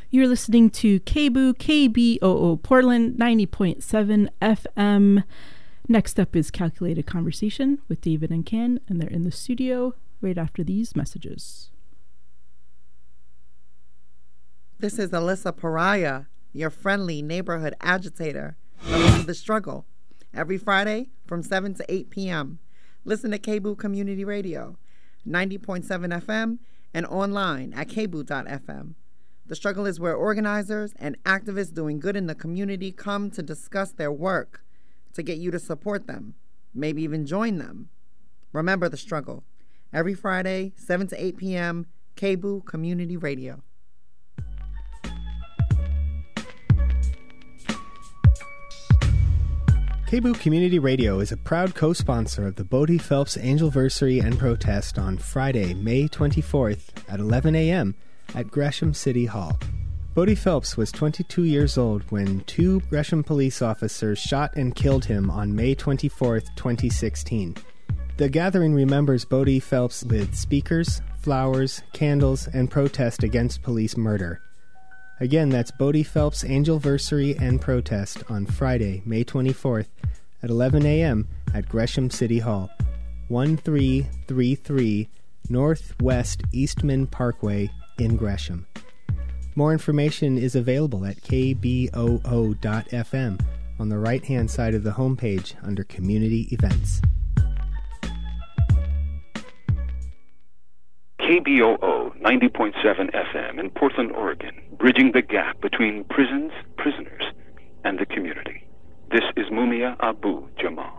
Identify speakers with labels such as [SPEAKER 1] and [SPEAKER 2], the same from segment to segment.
[SPEAKER 1] You're listening to KBOO Portland 90.7 FM. Next up is Calculated Conversation with David and Ken, and they're in the studio right after these messages.
[SPEAKER 2] This is Alyssa Pariah, your friendly neighborhood agitator. Listen to The Struggle every Friday from 7 to 8 p.m. Listen to KBOO Community Radio, 90.7 FM, and online at kboo.fm. The Struggle is where organizers and activists doing good in the community come to discuss their work, to get you to support them, maybe even join them. Remember The Struggle, every Friday, 7 to 8 p.m., KBOO Community Radio.
[SPEAKER 3] KBOO Community Radio is a proud co-sponsor of the Bodie Phelps Angelversary and Protest on Friday, May 24th at 11 a.m. at Gresham City Hall. Bodie Phelps was 22 years old when 2 Gresham police officers shot and killed him on May 24, 2016. The gathering remembers Bodie Phelps with speakers, flowers, candles, and protest against police murder. Again, that's Bodie Phelps Angelversary and Protest on Friday, May 24th at 11 a.m. at Gresham City Hall, 1333 Northwest Eastman Parkway in Gresham. More information is available at kboo.fm on the right-hand side of the homepage under Community Events.
[SPEAKER 4] KBOO 90.7 FM in Portland, Oregon, bridging the gap between prisons, prisoners, and the community. This is Mumia Abu Jamal.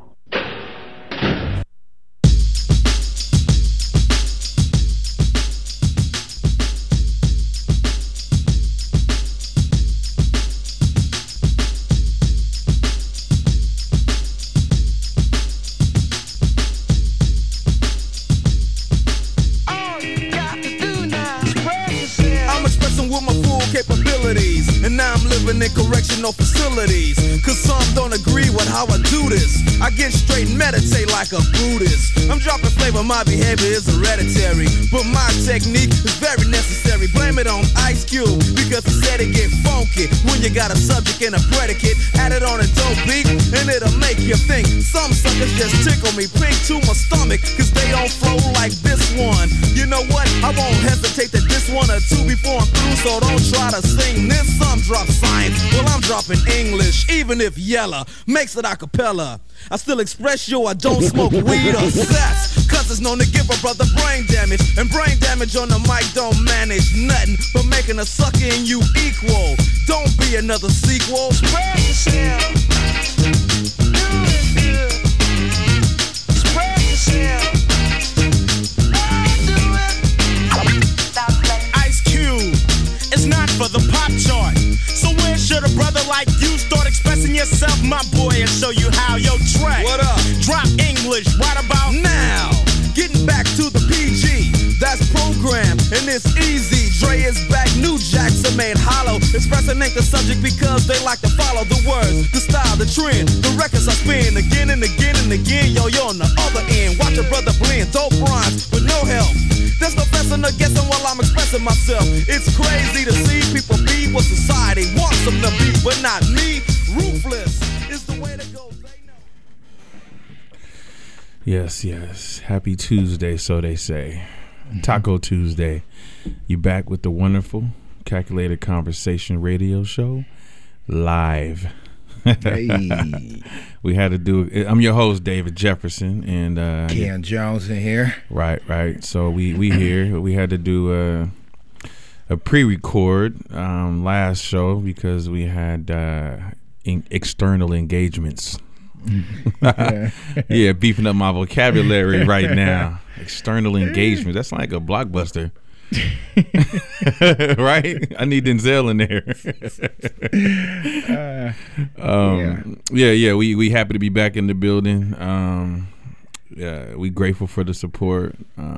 [SPEAKER 5] And now I'm living in correctional facilities, cause some don't agree with how I do this. I get straight and meditate like a Buddhist. I'm dropping flavor, my behavior is hereditary, but my technique is very necessary. Blame it on Ice Cube, because he said it get funky when you got a subject and a predicate. Add it on a dope beat, and it'll make you think. Some suckers just tickle me pink to my stomach, cause they don't flow like this one. You know what? I won't hesitate to diss one or two before I'm through, so don't try to sing this. Some drop science, well I'm dropping English, even if Yella makes it a cappella. I still express yo, I don't smoke weed or sex, cause it's known to give a brother brain damage, and brain damage on the mic don't manage nothing but making a sucker in you equal. Don't be another sequel. Spread yourself. Do it good. Spread yourself. It's not for the pop chart. So where should a brother like you start expressing yourself, my boy, and show you how? Yo, Trey, what up? Drop English right about now. Getting back to the PG, that's program, and it's easy. Dre is back, new jacks are made hollow. Expressing ain't the subject because they like to follow the words, the style, the trend. The records I spin again and again and again. Yo, you're on the other end. Watch a brother blend dope rhymes with no help. There's no guessing or guessing while I'm expressing myself. It's crazy to see people be what society wants them to be, but not me. Ruthless is the way to go.
[SPEAKER 6] Yes, yes. Happy Tuesday, so they say. Taco Tuesday. You back with the wonderful Calculated Conversation radio show live.
[SPEAKER 7] Hey.
[SPEAKER 6] We had to do it. I'm your host, David Jefferson, and
[SPEAKER 7] Ken Jones in here.
[SPEAKER 6] Right. So we here. We had to do a pre-record last show because we had external engagements. Yeah, beefing up my vocabulary right now. External engagements. That's like a Blockbuster. Right? I need Denzel in there. Yeah. We happy to be back in the building. Yeah, we grateful for the support.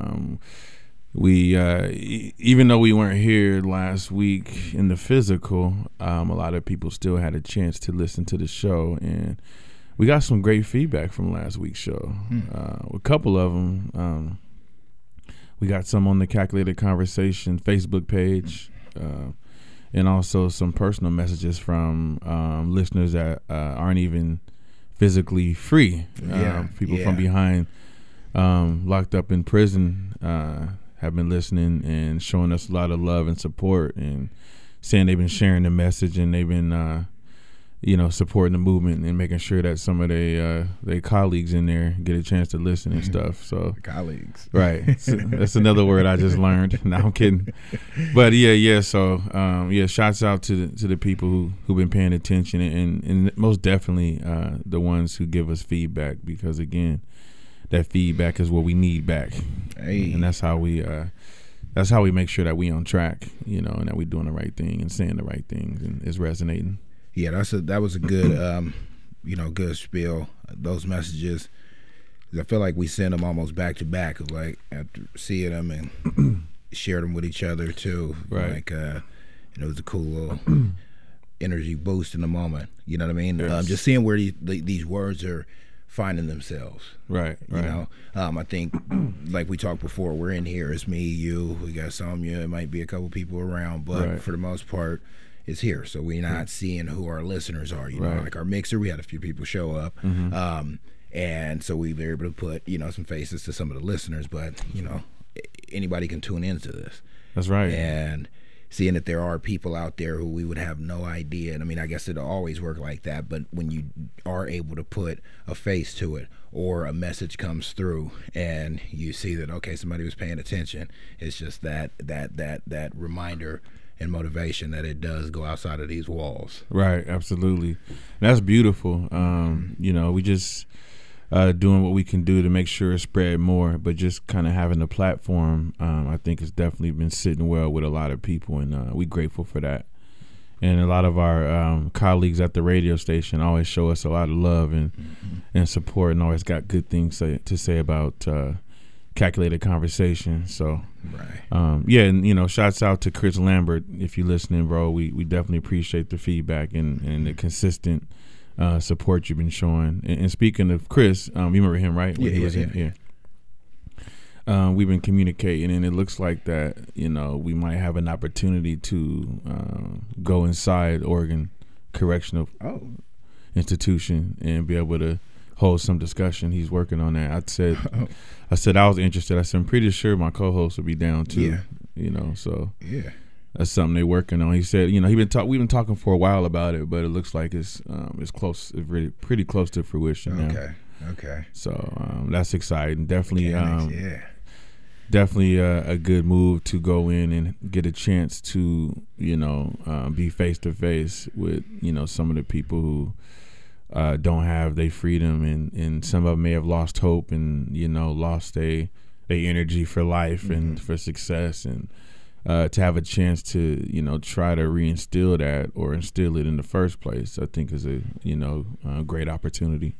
[SPEAKER 6] We even though we weren't here last week in the physical, a lot of people still had a chance to listen to the show, and we got some great feedback from last week's show. A couple of them. We got some on the Calculated Conversation Facebook page, and also some personal messages from listeners that aren't even physically free. People from behind, locked up in prison, have been listening and showing us a lot of love and support, and saying they've been sharing the message, and they've been supporting the movement and making sure that some of their colleagues in there get a chance to listen and stuff. So
[SPEAKER 7] colleagues,
[SPEAKER 6] right? So that's another word I just learned. No, I'm kidding. But So shouts out to the people who've been paying attention, and most definitely the ones who give us feedback, because again, that feedback is what we need back, and that's how we make sure that we on track, and that we doing the right thing and saying the right things and it's resonating.
[SPEAKER 7] Yeah, that was a good, good spiel. Those messages, I feel like we send them almost back to back, like after seeing them and share them with each other too.
[SPEAKER 6] Right.
[SPEAKER 7] Like, it was a cool little energy boost in the moment. You know what I mean?
[SPEAKER 6] Yes.
[SPEAKER 7] Just seeing where these words are finding themselves.
[SPEAKER 6] Right.
[SPEAKER 7] I think, like we talked before, we're in here. It's me, you. We got Sonia. It might be a couple people around, but for the most part, it's here. So we're not seeing who our listeners are. Like our mixer, we had a few people show up, and so we were able to put some faces to some of the listeners. But anybody can tune into this.
[SPEAKER 6] That's right.
[SPEAKER 7] And seeing that there are people out there who we would have no idea. And I mean, I guess it'll always work like that, but when you are able to put a face to it, or a message comes through and you see that, okay, somebody was paying attention, it's just that reminder and motivation that it does go outside of these walls.
[SPEAKER 6] Right, absolutely. That's beautiful. We just doing what we can do to make sure it spread more, but just kind of having the platform, I think has definitely been sitting well with a lot of people, and we're grateful for that. And a lot of our colleagues at the radio station always show us a lot of love and support, and always got good things to say about Calculated Conversation. So and shouts out to Chris Lambert, if you're listening, bro. We definitely appreciate the feedback and the consistent support you've been showing. And speaking of Chris, you remember him, right? When he was in here. We've been communicating, and it looks like that we might have an opportunity to go inside Oregon Correctional Institution and be able to hold some discussion. He's working on that. I said I was interested. I said I'm pretty sure my co-host would be down too. So that's something they're working on. He said, we've been talking for a while about it, but it looks like it's close. It's really pretty close to fruition now.
[SPEAKER 7] Okay.
[SPEAKER 6] So that's exciting. Definitely. Definitely a good move to go in and get a chance to be face to face with some of the people who don't have their freedom, and some of them may have lost hope and lost their energy for life and for success, and to have a chance to try to reinstill that or instill it in the first place, I think is a great opportunity.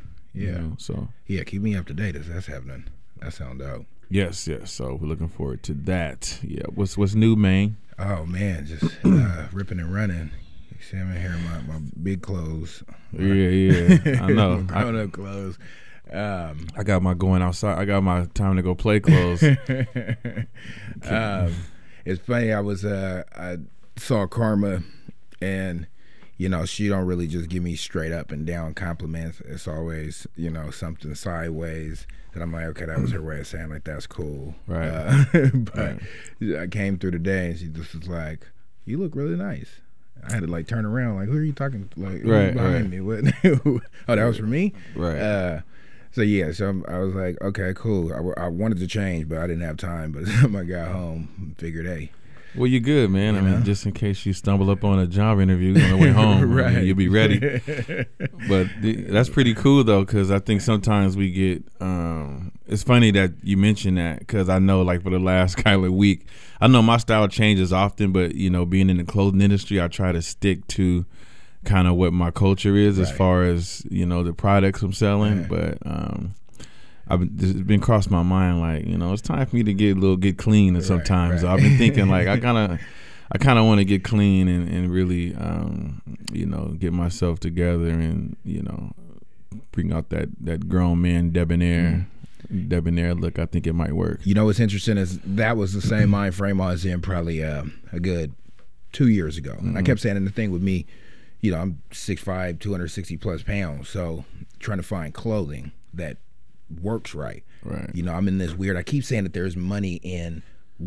[SPEAKER 7] Keep me up to date as that's happening. That sounds dope.
[SPEAKER 6] Yes. So we're looking forward to that. Yeah. What's new, man?
[SPEAKER 7] Oh man, just ripping and running. You see, I'm in here in my big clothes.
[SPEAKER 6] Yeah. I know.
[SPEAKER 7] Grown up clothes.
[SPEAKER 6] I got my going outside. I got my time to go play clothes.
[SPEAKER 7] It's funny. I saw Karma, and she don't really just give me straight up and down compliments. It's always something sideways that I'm like, okay, that was her way of saying like that's cool.
[SPEAKER 6] Right.
[SPEAKER 7] But I came through today, and she just was like, "You look really nice." I had to like turn around, like, who are you talking to? Like, who's behind me? What? Oh, that was for me.
[SPEAKER 6] Right.
[SPEAKER 7] So I was like, okay, cool. I wanted to change, but I didn't have time. But when I got home, figured, hey.
[SPEAKER 6] Well, you're good, man. I mean, just in case you stumble up on a job interview on the way home,
[SPEAKER 7] right.
[SPEAKER 6] You'll be ready. But that's pretty cool, though, because I think sometimes we get it's funny that you mentioned that, because I know, like, for the last kind of week, I know my style changes often, but, being in the clothing industry, I try to stick to kind of what my culture is as far as, the products I'm selling. But it's been crossed my mind, like, it's time for me to get clean sometimes. So I've been thinking, like, I kind of want to get clean and really, get myself together and, bring out that grown man debonair look. I think it might work.
[SPEAKER 7] What's interesting is that was the same mind frame I was in probably a good 2 years ago. And I kept saying, and the thing with me, you know, I'm 6'5", 260 plus pounds, so trying to find clothing that works right.
[SPEAKER 6] Right.
[SPEAKER 7] You know, I'm in this weird, I keep saying that there's money in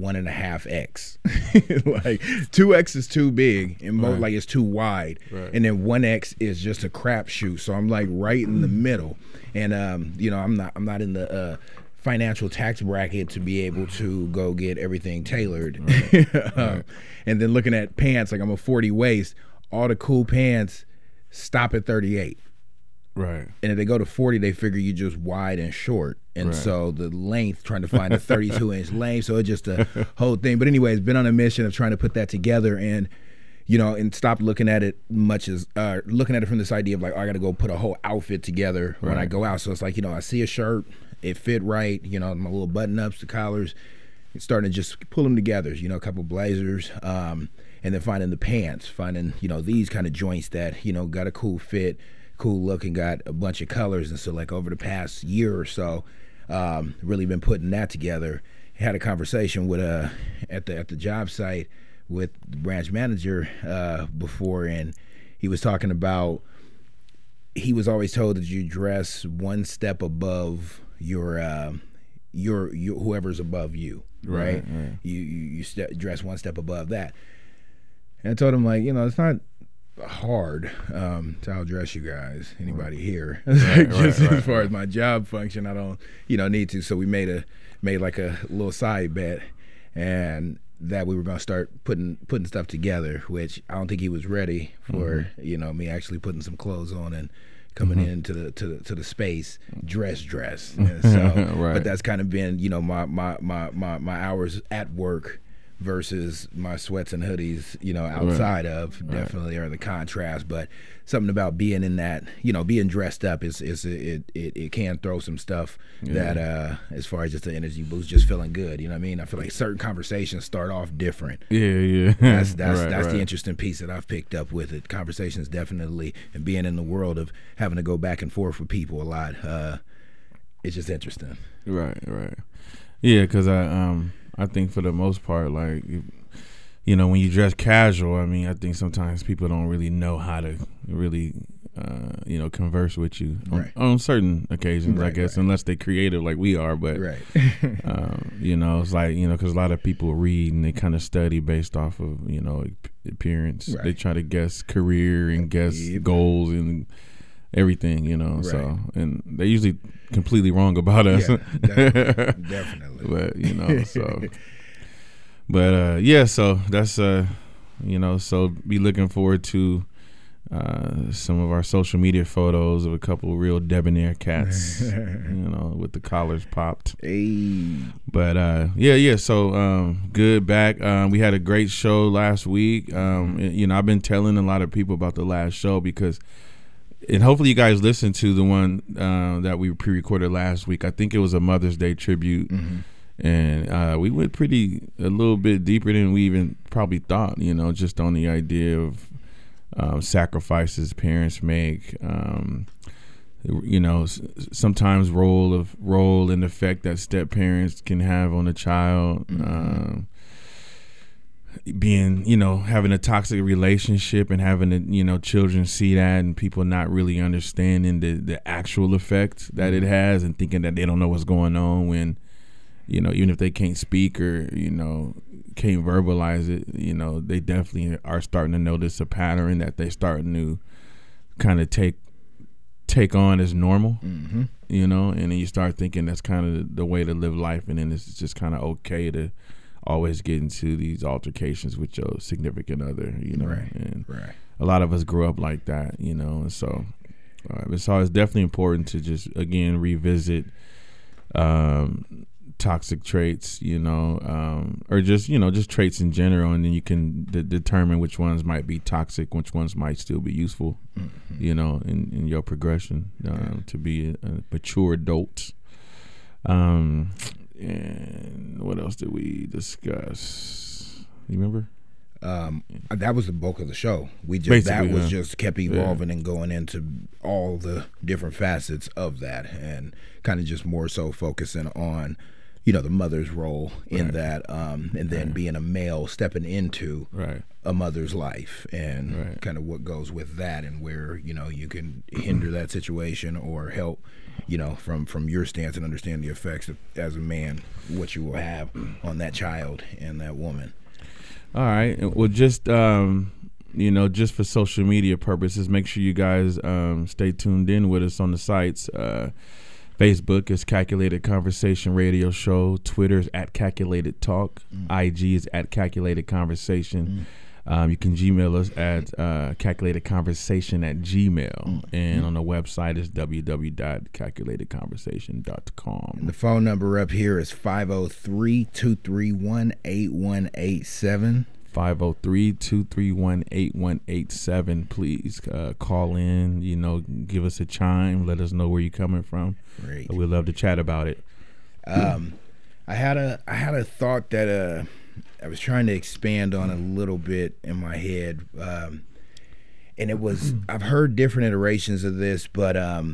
[SPEAKER 7] 1.5X. Like 2X is too big and like it's too wide.
[SPEAKER 6] Right.
[SPEAKER 7] And then 1X is just a crapshoot. So I'm like right in the middle. And you know, I'm not in the financial tax bracket to be able to go get everything tailored. Right. And then looking at pants, like I'm a 40 waist, all the cool pants stop at 38.
[SPEAKER 6] Right.
[SPEAKER 7] And if they go to 40, they figure you just wide and short. And so the length, trying to find a 32-inch length. So it's just a whole thing. But anyways, been on a mission of trying to put that together and, you know, and stop looking at it much as, looking at it from this idea of like, oh, I got to go put a whole outfit together when I go out. So it's like, you know, I see a shirt, it fit right, you know, my little button-ups, the collars, starting to just pull them together, you know, a couple blazers, and then finding the pants, finding, you know, these kind of joints that, you know, got a cool fit, cool look, and got a bunch of colors. And so like over the past year or so, really been putting that together. Had a conversation with at the job site with the branch manager before, and he was talking about, he was always told that you dress one step above your whoever's above you, right? You dress one step above that. And I told him, like, you know, it's not hard to outdress you guys, anybody here. As far as my job function, I don't, you know, need to. So we made like a little side bet, and that we were going to start putting stuff together, which I don't think he was ready for, you know, me actually putting some clothes on and coming into the space dress. And so but that's kind of been, you know, my hours at work versus my sweats and hoodies, you know, outside of definitely are the contrast. But something about being in that, you know, being dressed up it can throw some stuff that as far as just the energy boost, just feeling good, you know what I mean? I feel like certain conversations start off different. That's the interesting piece that I've picked up with it. Conversations definitely, and being in the world of having to go back and forth with people a lot, it's just interesting.
[SPEAKER 6] Right. Yeah, because I think for the most part, like, you know, when you dress casual, I mean, I think sometimes people don't really know how to really, you know, converse with you on certain occasions, I guess, unless they're creative like we are. But, you know, it's like, you know, because a lot of people read and they kind of study based off of, you know, appearance. They try to guess career and guess goals and everything, you know. So, and they're usually completely wrong about us.
[SPEAKER 7] Definitely.
[SPEAKER 6] But, you know, so. But yeah, so that's you know, so be looking forward to some of our social media photos of a couple real debonair cats, you know, with the collars popped. But yeah. So good back. We had a great show last week. You know, I've been telling a lot of people about the last show because, and hopefully you guys listened to the one that we pre-recorded last week. I think it was a Mother's Day tribute. And we went a little bit deeper than we even probably thought, you know, just on the idea of sacrifices parents make, you know, sometimes role and effect that step parents can have on a child, being, you know, having a toxic relationship and having, you know, children see that and people not really understanding the actual effect that it has and thinking that they don't know what's going on when, you know, even if they can't speak or, you know, can't verbalize it, you know, they definitely are starting to notice a pattern that they're starting to kind of take on as normal, you know, and then you start thinking that's kind of the way to live life, and then it's just kind of okay to always get into these altercations with your significant other, you know, and a lot of us grew up like that, you know, and so it's definitely important to just, again, revisit toxic traits, you know, or just, you know, just traits in general, and then you can determine which ones might be toxic, which ones might still be useful, you know, in your progression to be a mature adult. And what else did we discuss? You remember?
[SPEAKER 7] That was the bulk of the show. We just just kept evolving and going into all the different facets of that, and kind of just more so focusing on, the mother's role in that, and then being a male stepping into a mother's life and kind of what goes with that, and where you can hinder that situation or help, from your stance and understand the effects of, as a man, what you will have on that child and that woman.
[SPEAKER 6] All right. Well, just just for social media purposes, make sure you guys stay tuned in with us on the sites. Facebook is Calculated Conversation Radio Show. Twitter is @Calculated Talk. IG is @Calculated Conversation. You can Gmail us at calculatedconversation@gmail. And on the website is www.calculatedconversation.com.
[SPEAKER 7] The phone number up here is 503-231-8187.
[SPEAKER 6] 503-231-8187. Please call in, give us a chime, let us know where you're coming from.
[SPEAKER 7] Great.
[SPEAKER 6] We'd love to chat about it.
[SPEAKER 7] I had a thought that I was trying to expand on a little bit in my head, and it was, I've heard different iterations of this, but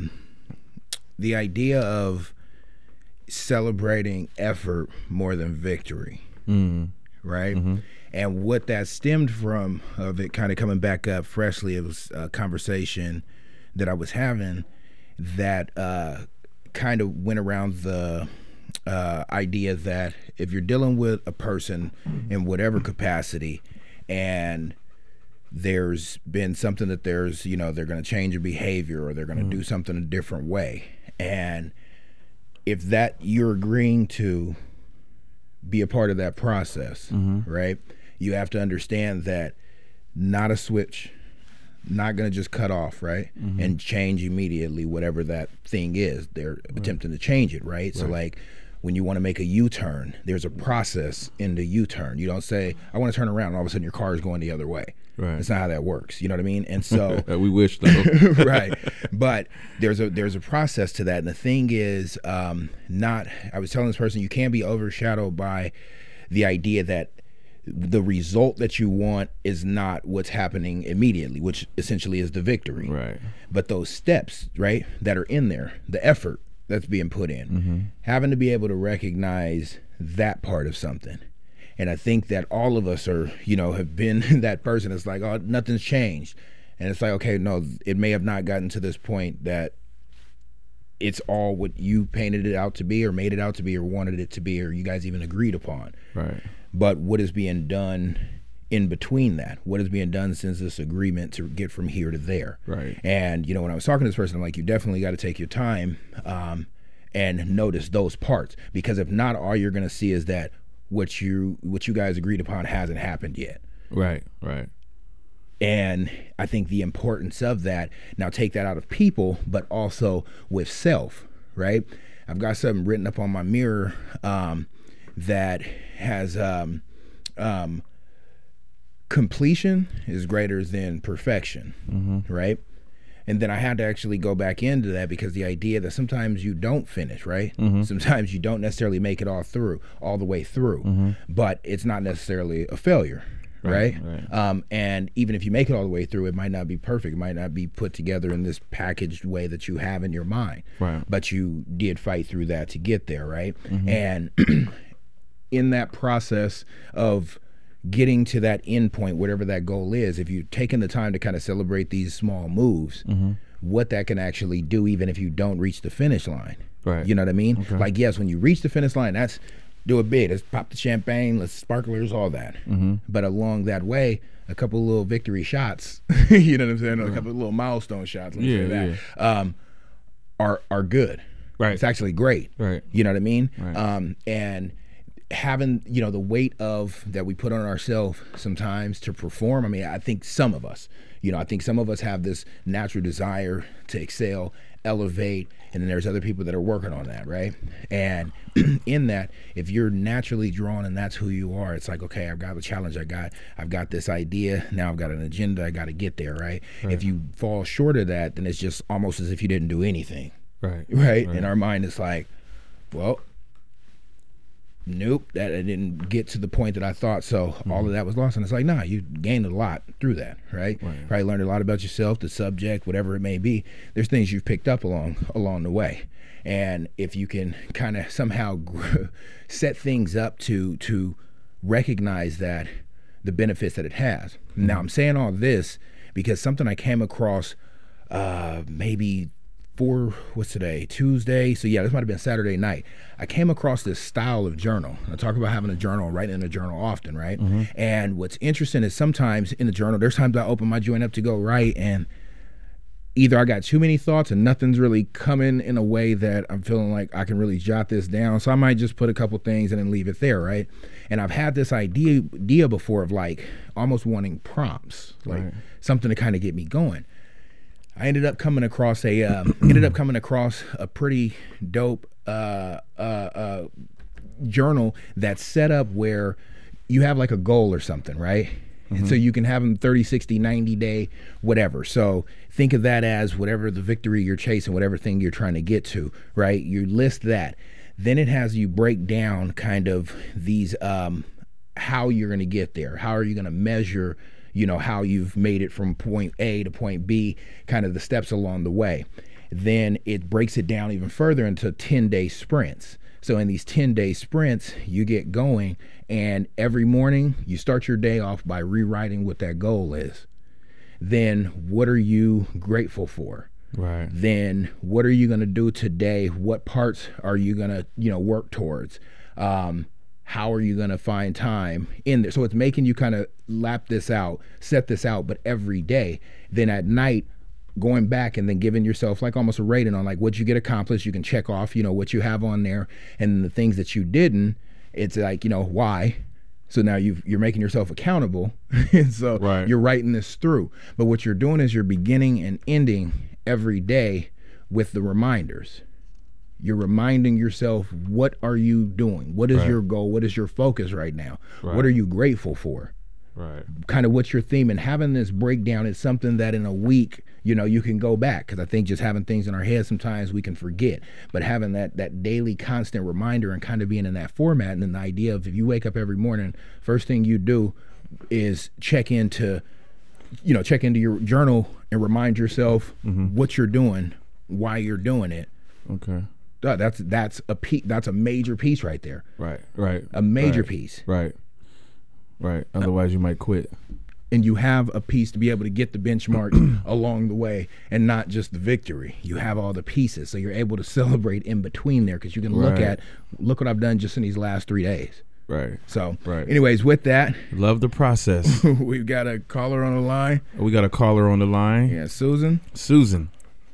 [SPEAKER 7] the idea of celebrating effort more than victory, right? And what that stemmed from, of it kind of coming back up freshly, it was a conversation that I was having that kind of went around the idea that if you're dealing with a person in whatever capacity, and there's been something that there's, they're going to change a behavior, or they're going to do something a different way, and if that you're agreeing to be a part of that process, right? You have to understand that not a switch, not going to just cut off, right? And change immediately whatever that thing is. They're attempting to change it, right? So like when you want to make a U-turn, there's a process in the U-turn. You don't say, I want to turn around, and all of a sudden your car is going the other way. Right. That's not how that works. You know what I mean? And so
[SPEAKER 6] we wish though.
[SPEAKER 7] Right. But there's a process to that. And the thing is, I was telling this person, you can't be overshadowed by the idea that the result that you want is not what's happening immediately, which essentially is the victory.
[SPEAKER 6] Right.
[SPEAKER 7] But those steps, right, that are in there, the effort that's being put in, having to be able to recognize that part of something. And I think that all of us are, have been that person that's like, oh, nothing's changed. And it's like, okay, no, it may have not gotten to this point that it's all what you painted it out to be, or made it out to be, or wanted it to be, or you guys even agreed upon.
[SPEAKER 6] Right.
[SPEAKER 7] But what is being done in between that? What is being done since this agreement to get from here to there?
[SPEAKER 6] Right.
[SPEAKER 7] And, when I was talking to this person, I'm like, you definitely got to take your time and notice those parts. Because if not, all you're going to see is that what you guys agreed upon hasn't happened yet.
[SPEAKER 6] Right.
[SPEAKER 7] And I think the importance of that, now take that out of people, but also with self, right? I've got something written up on my mirror that has completion is greater than perfection, right? And then I had to actually go back into that, because the idea that sometimes you don't finish, right? Sometimes you don't necessarily make it all the way through, but it's not necessarily a failure, right? And even if you make it all the way through, it might not be perfect. It might not be put together in this packaged way that you have in your mind, but you did fight through that to get there, right? And in that process of getting to that end point, whatever that goal is, if you've taken the time to kind of celebrate these small moves, what that can actually do, even if you don't reach the finish line.
[SPEAKER 6] Right.
[SPEAKER 7] You know what I mean? Okay. Like, yes, when you reach the finish line, that's do it big. Let's pop the champagne, let's sparklers, all that. But along that way, a couple of little victory shots, you know what I'm saying? A couple of little milestone shots, let's say that, are good.
[SPEAKER 6] Right.
[SPEAKER 7] It's actually great.
[SPEAKER 6] Right.
[SPEAKER 7] You know what I mean?
[SPEAKER 6] Right.
[SPEAKER 7] And having, the weight of that we put on ourselves sometimes to perform. I mean, I think some of us, I think some of us have this natural desire to excel, elevate, and then there's other people that are working on that, right? And in that, if you're naturally drawn and that's who you are, it's like, okay, I've got a challenge, I've got this idea, now I've got an agenda, I got to get there, right? If you fall short of that, then it's just almost as if you didn't do anything. Right. In our mind, it's like, well, nope, that I didn't get to the point that I thought. So all of that was lost. And it's like, nah, you gained a lot through that, right? Probably learned a lot about yourself, the subject, whatever it may be. There's things you've picked up along the way. And if you can kind of somehow set things up to recognize that, the benefits that it has. Now, I'm saying all this because something I came across maybe what's today? Tuesday. So yeah, this might have been Saturday night. I came across this style of journal. I talk about having a journal, writing in a journal often, right? And what's interesting is sometimes in the journal, there's times I open my joint up to go write, and either I got too many thoughts and nothing's really coming in a way that I'm feeling like I can really jot this down. So I might just put a couple things and then leave it there, right? And I've had this idea before of like almost wanting prompts, like something to kind of get me going. I ended up coming across a pretty dope journal that's set up where you have like a goal or something, right? And so you can have them 30, 60, 90 day, whatever. So think of that as whatever the victory you're chasing, whatever thing you're trying to get to, right? You list that. Then it has you break down kind of these, how you're going to get there. How are you going to measure, how you've made it from point A to point B, kind of the steps along the way. Then it breaks it down even further into 10-day sprints. So in these 10-day sprints, you get going, and every morning you start your day off by rewriting what that goal is. Then what are you grateful for? Right. Then what are you going to do today? What parts are you going to, work towards? How are you going to find time in there? So it's making you kind of lap this out, set this out, but every day. Then at night, going back and then giving yourself like almost a rating on like what you get accomplished. You can check off, what you have on there, and the things that you didn't, it's like, why? So now you're making yourself accountable. And so you're writing this through. But what you're doing is you're beginning and ending every day with the reminders. You're reminding yourself, what are you doing? What is your goal? What is your focus right now? What are you grateful for? Kind of what's your theme, and having this breakdown is something that in a week, you can go back, because I think just having things in our head sometimes we can forget, but having that daily constant reminder and kind of being in that format, and then the idea of if you wake up every morning, first thing you do is check into your journal and remind yourself what you're doing, why you're doing it. Okay. That's a major piece right there. Right. A major piece. Right. Otherwise you might quit. And you have a piece to be able to get the benchmark along the way, and not just the victory. You have all the pieces, so you're able to celebrate in between there, because you can look what I've done just in these last 3 days. So anyways, with that,
[SPEAKER 6] love the process.
[SPEAKER 7] We've got a caller on the line.
[SPEAKER 6] Yeah,
[SPEAKER 7] Susan.
[SPEAKER 8] Suzanne.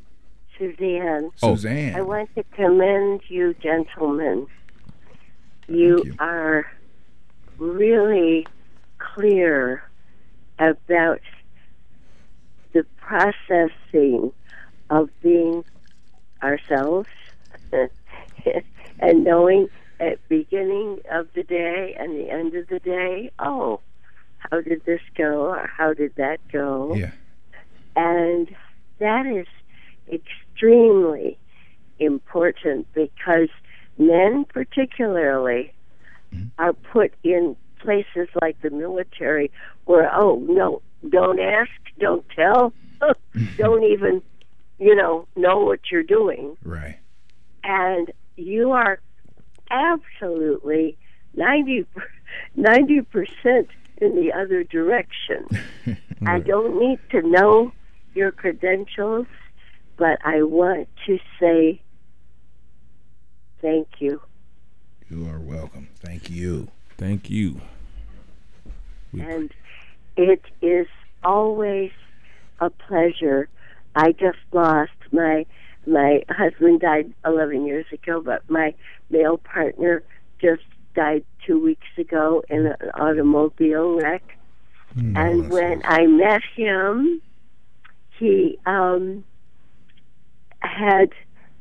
[SPEAKER 7] Suzanne.
[SPEAKER 8] I want to commend you, gentlemen. You are really clear about the processing of being ourselves and knowing at beginning of the day and the end of the day, how did this go, or how did that go? Yeah. And that is extremely important, because men particularly are put in places like the military where, no, don't ask, don't tell, don't even, know what you're doing. Right. And you are absolutely 90% in the other direction. I don't need to know your credentials, but I want to say thank you.
[SPEAKER 7] You are welcome. Thank you.
[SPEAKER 6] Thank you.
[SPEAKER 8] And it is always a pleasure. I just lost my husband died 11 years ago, but my male partner just died 2 weeks ago in an automobile wreck. And when I met him, he had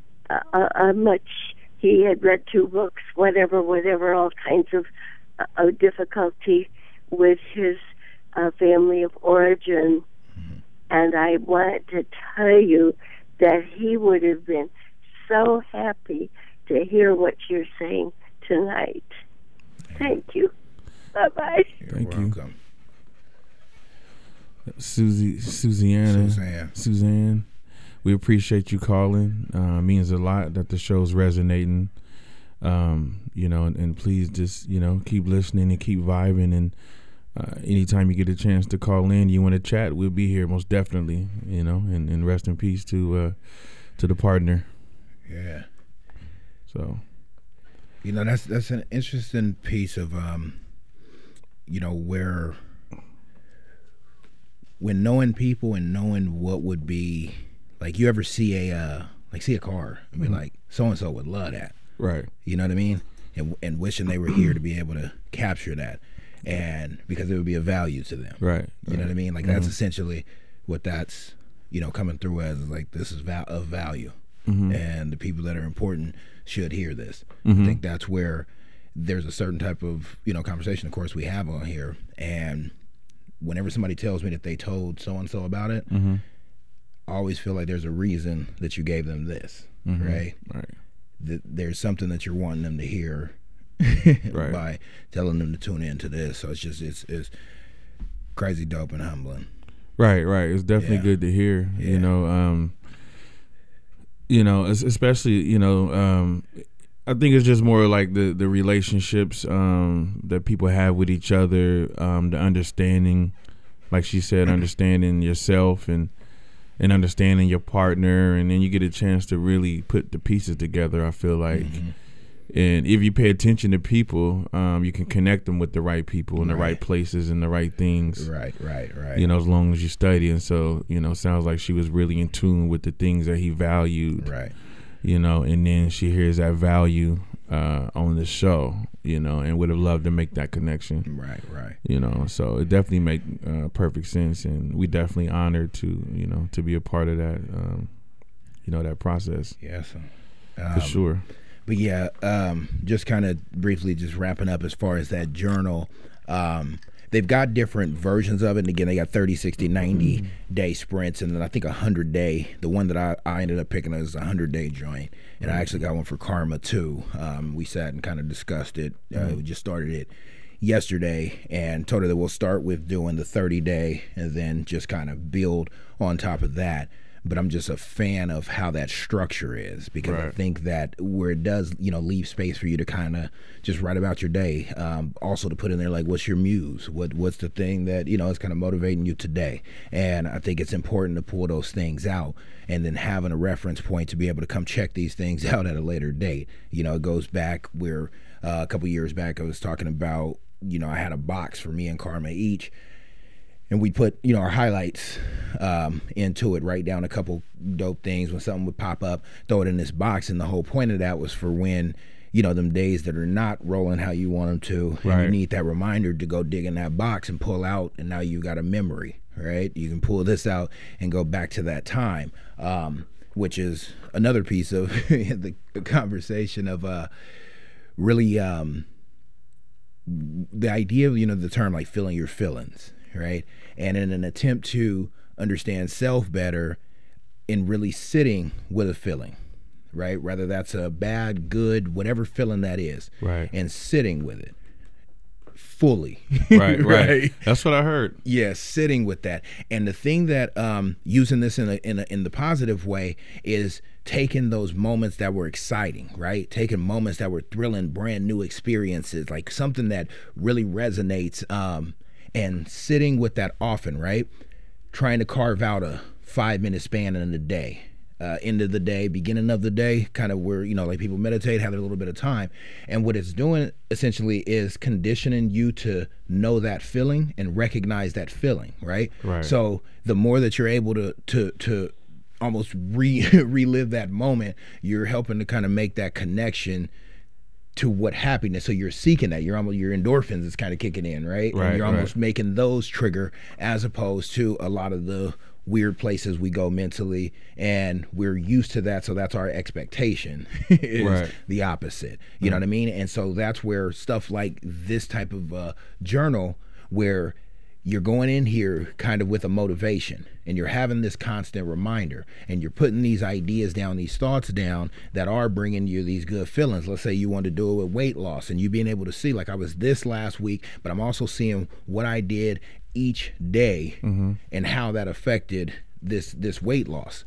[SPEAKER 8] he had read 2 books, whatever, all kinds of difficulty with his family of origin. And I want to tell you that he would have been so happy to hear what you're saying tonight. Thank you. Bye-bye.
[SPEAKER 6] Thank
[SPEAKER 7] You're welcome.
[SPEAKER 6] Suzanne, we appreciate you calling. Means a lot that the show's resonating. And please just, keep listening and keep vibing. And anytime you get a chance to call in, you want to chat, we'll be here most definitely, and rest in peace to the partner.
[SPEAKER 7] Yeah.
[SPEAKER 6] So,
[SPEAKER 7] that's an interesting piece of, where when knowing people and knowing what would be, like, you ever see a car, I mean, like, so-and-so would love that.
[SPEAKER 6] Right.
[SPEAKER 7] You know what I mean? And wishing they were here to be able to capture that, and because it would be of value to them.
[SPEAKER 6] Right.
[SPEAKER 7] You know what I mean? Like, that's essentially what that's, coming through as, like, this is of value. And the people that are important should hear this. I think that's where there's a certain type of, conversation, of course, we have on here. And whenever somebody tells me that they told so-and-so about it, I always feel like there's a reason that you gave them this, right?
[SPEAKER 6] Right.
[SPEAKER 7] There's something that you're wanting them to hear by telling them to tune into this. So it's crazy dope and humbling.
[SPEAKER 6] Right. It's definitely good to hear, especially, I think it's just more like the relationships that people have with each other, the understanding, like she said, understanding yourself and understanding your partner, and then you get a chance to really put the pieces together, I feel like. And if you pay attention to people, you can connect them with the right people in the right places and the right things.
[SPEAKER 7] Right.
[SPEAKER 6] As long as you study. And so, sounds like she was really in tune with the things that he valued.
[SPEAKER 7] Right.
[SPEAKER 6] And then she hears that value on the show, and would have loved to make that connection.
[SPEAKER 7] Right.
[SPEAKER 6] So it definitely make perfect sense, and we definitely honored to be a part of that, that process.
[SPEAKER 7] Yes.
[SPEAKER 6] For sure.
[SPEAKER 7] But yeah, just kind of briefly, just wrapping up as far as that journal. They've got different versions of it. And again, they got 30, 60, 90-day sprints. And then I think 100-day. The one that I ended up picking is a 100-day joint. And I actually got one for Karma, too. We sat and kind of discussed it. We just started it yesterday and told her that we'll start with doing the 30-day and then just kind of build on top of that. But I'm just a fan of how that structure is, because I think that where it does, leave space for you to kind of just write about your day. Also to put in there, like, what's your muse? What's the thing that, is kind of motivating you today? And I think it's important to pull those things out and then having a reference point to be able to come check these things out at a later date. It goes back where a couple years back I was talking about, I had a box for me and Karma each. And we put, our highlights into it, write down a couple dope things when something would pop up, throw it in this box. And the whole point of that was for when, them days that are not rolling how you want them to. And you need that reminder to go dig in that box and pull out. And now you got a memory, right? You can pull this out and go back to that time, which is another piece of the conversation of really the idea of, the term like feeling your feelings. Right. And in an attempt to understand self better, in really sitting with a feeling, right? Whether that's a bad, good, whatever feeling that is, right? And sitting with it fully,
[SPEAKER 6] right. That's what I heard.
[SPEAKER 7] Yeah, sitting with that. And the thing that using this in the positive way is taking those moments that were exciting, right? Taking moments that were thrilling, brand new experiences, like something that really resonates. And sitting with that often, right? Trying to carve out a 5-minute span in the day, end of the day, beginning of the day, kind of where, like people meditate, have a little bit of time. And what it's doing essentially is conditioning you to know that feeling and recognize that feeling, right? So the more that you're able to almost relive that moment, you're helping to kind of make that connection to what happiness. So you're seeking that. Your endorphins is kind of kicking in, right? And you're almost making those trigger, as opposed to a lot of the weird places we go mentally, and we're used to that. So that's our expectation is the opposite. You know what I mean? And so that's where stuff like this type of journal, where you're going in here kind of with a motivation, and you're having this constant reminder, and you're putting these ideas down, these thoughts down that are bringing you these good feelings. Let's say you want to do it with weight loss, and you being able to see, like, I was this last week, but I'm also seeing what I did each day and how that affected this weight loss.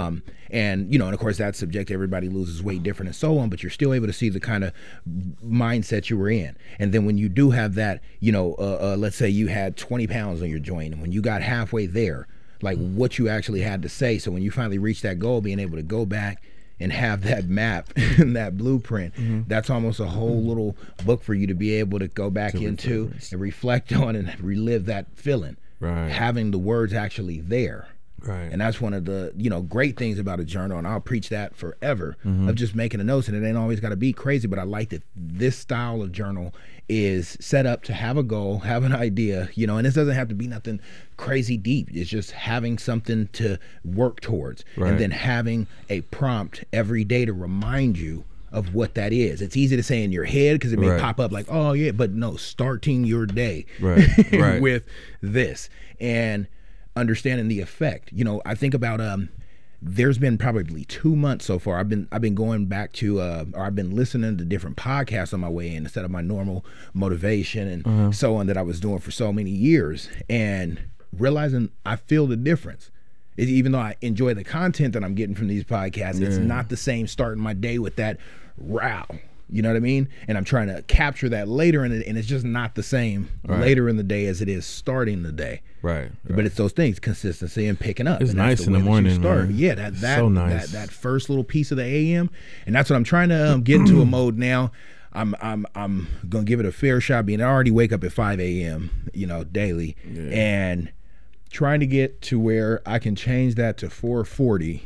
[SPEAKER 7] And, you know, and of course that's subjective. Everybody loses weight different and so on, but you're still able to see the kind of mindset you were in. And then when you do have that, you know, let's say you had 20 pounds on your joint, and when you got halfway there, like what you actually had to say. So when you finally reach that goal, being able to go back and have that map and that blueprint, that's almost a whole little book for you to be able to go back into and reflect on and relive that feeling.
[SPEAKER 6] Right.
[SPEAKER 7] Having the words actually there.
[SPEAKER 6] Right.
[SPEAKER 7] And that's one of the, you know, great things about a journal, and I'll preach that forever, of just making a note. And it ain't always got to be crazy, but I like that this style of journal is set up to have a goal, have an idea, you know, and this doesn't have to be nothing crazy deep. It's just having something to work towards, and then having a prompt every day to remind you of what that is. It's easy to say in your head because it may pop up like, oh yeah, but no, starting your day with this and understanding the effect. You know, I think about there's been probably 2 months so far. I've been going back to or I've been listening to different podcasts on my way in instead of my normal motivation and so on that I was doing for so many years, and realizing I feel the difference. Even though I enjoy the content that I'm getting from these podcasts, it's not the same starting my day with that row. You know what I mean? And I'm trying to capture that later in it, and it's just not the same later in the day as it is starting the day. Right. But it's those things, consistency and picking up.
[SPEAKER 6] It's nice in the morning. Man.
[SPEAKER 7] Yeah, that
[SPEAKER 6] so nice.
[SPEAKER 7] that first little piece of the AM, and that's what I'm trying to get into a mode now. I'm gonna give it a fair shot. Being I already wake up at 5 a.m. you know, daily, and trying to get to where I can change that to 4:40,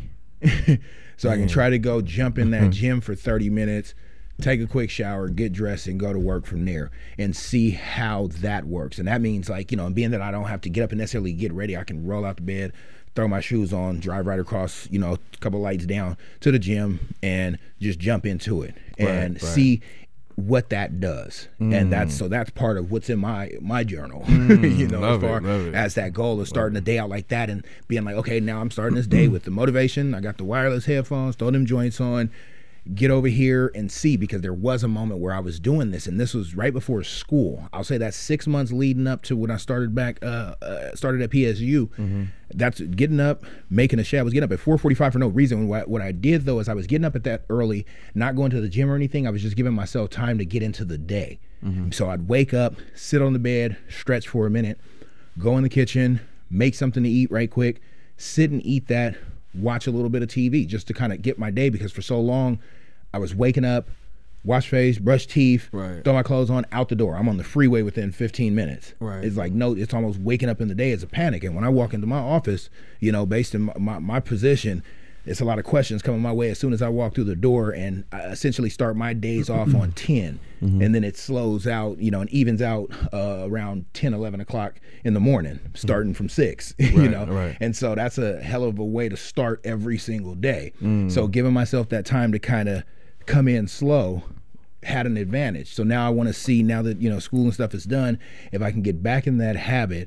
[SPEAKER 7] so I can try to go jump in that gym for 30 minutes. Take a quick shower, get dressed, and go to work from there and see how that works. And that means, like, you know, and being that I don't have to get up and necessarily get ready, I can roll out the bed, throw my shoes on, drive right across, you know, a couple lights down to the gym and just jump into it and see what that does. And that's part of what's in my journal, you know, as far as that goal of starting the day out like that and being like, okay, now I'm starting this day with the motivation. I got the wireless headphones, throw them joints on, get over here and see, because there was a moment where I was doing this, and this was right before school. I'll say that's 6 months leading up to when I started back, started at PSU. That's getting up, making a shower. I was getting up at 4:45 for no reason. What I did though is I was getting up at that early, not going to the gym or anything. I was just giving myself time to get into the day. So I'd wake up, sit on the bed, stretch for a minute, go in the kitchen, make something to eat right quick, sit and eat that, watch a little bit of TV just to kind of get my day, because for so long I was waking up, wash face, brush teeth, throw my clothes on, out the door. I'm on the freeway within 15 minutes. It's like, no, it's almost waking up in the day as a panic. And when I walk into my office, you know, based in my position, it's a lot of questions coming my way as soon as I walk through the door, and I essentially start my days off on 10. And then it slows out, you know, and evens out around 10, 11 o'clock in the morning, starting from 6, you know. And so that's a hell of a way to start every single day. So giving myself that time to kind of come in slow had an advantage. So now I want to see, now that, you know, school and stuff is done, if I can get back in that habit,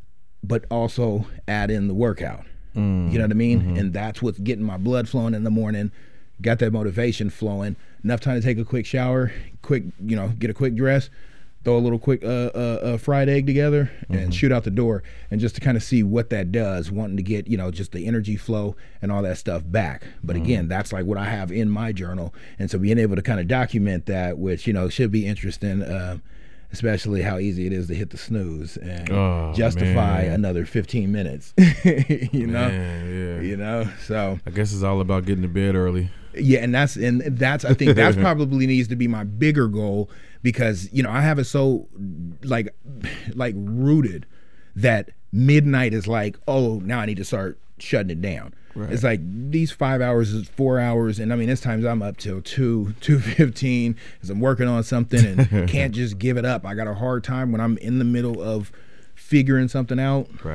[SPEAKER 7] but also add in the workout. You know what I mean? And that's what's getting my blood flowing in the morning, got that motivation flowing, enough time to take a quick shower, quick, you know, get a quick dress, throw a little quick fried egg together and shoot out the door, and just to kind of see what that does, wanting to get, you know, just the energy flow and all that stuff back. But again, that's like what I have in my journal. And so being able to kind of document that, which, you know, should be interesting, especially how easy it is to hit the snooze and justify another 15 minutes, you know, you know, so
[SPEAKER 6] I guess it's all about getting to bed early.
[SPEAKER 7] Yeah. And that's I think that's probably needs to be my bigger goal, because, you know, I have it so like rooted that midnight is like, oh, now I need to start shutting it down. It's like these 5 hours is 4 hours, and I mean, there's times I'm up till 2:15 because I'm working on something and can't just give it up. I got a hard time when I'm in the middle of figuring something out.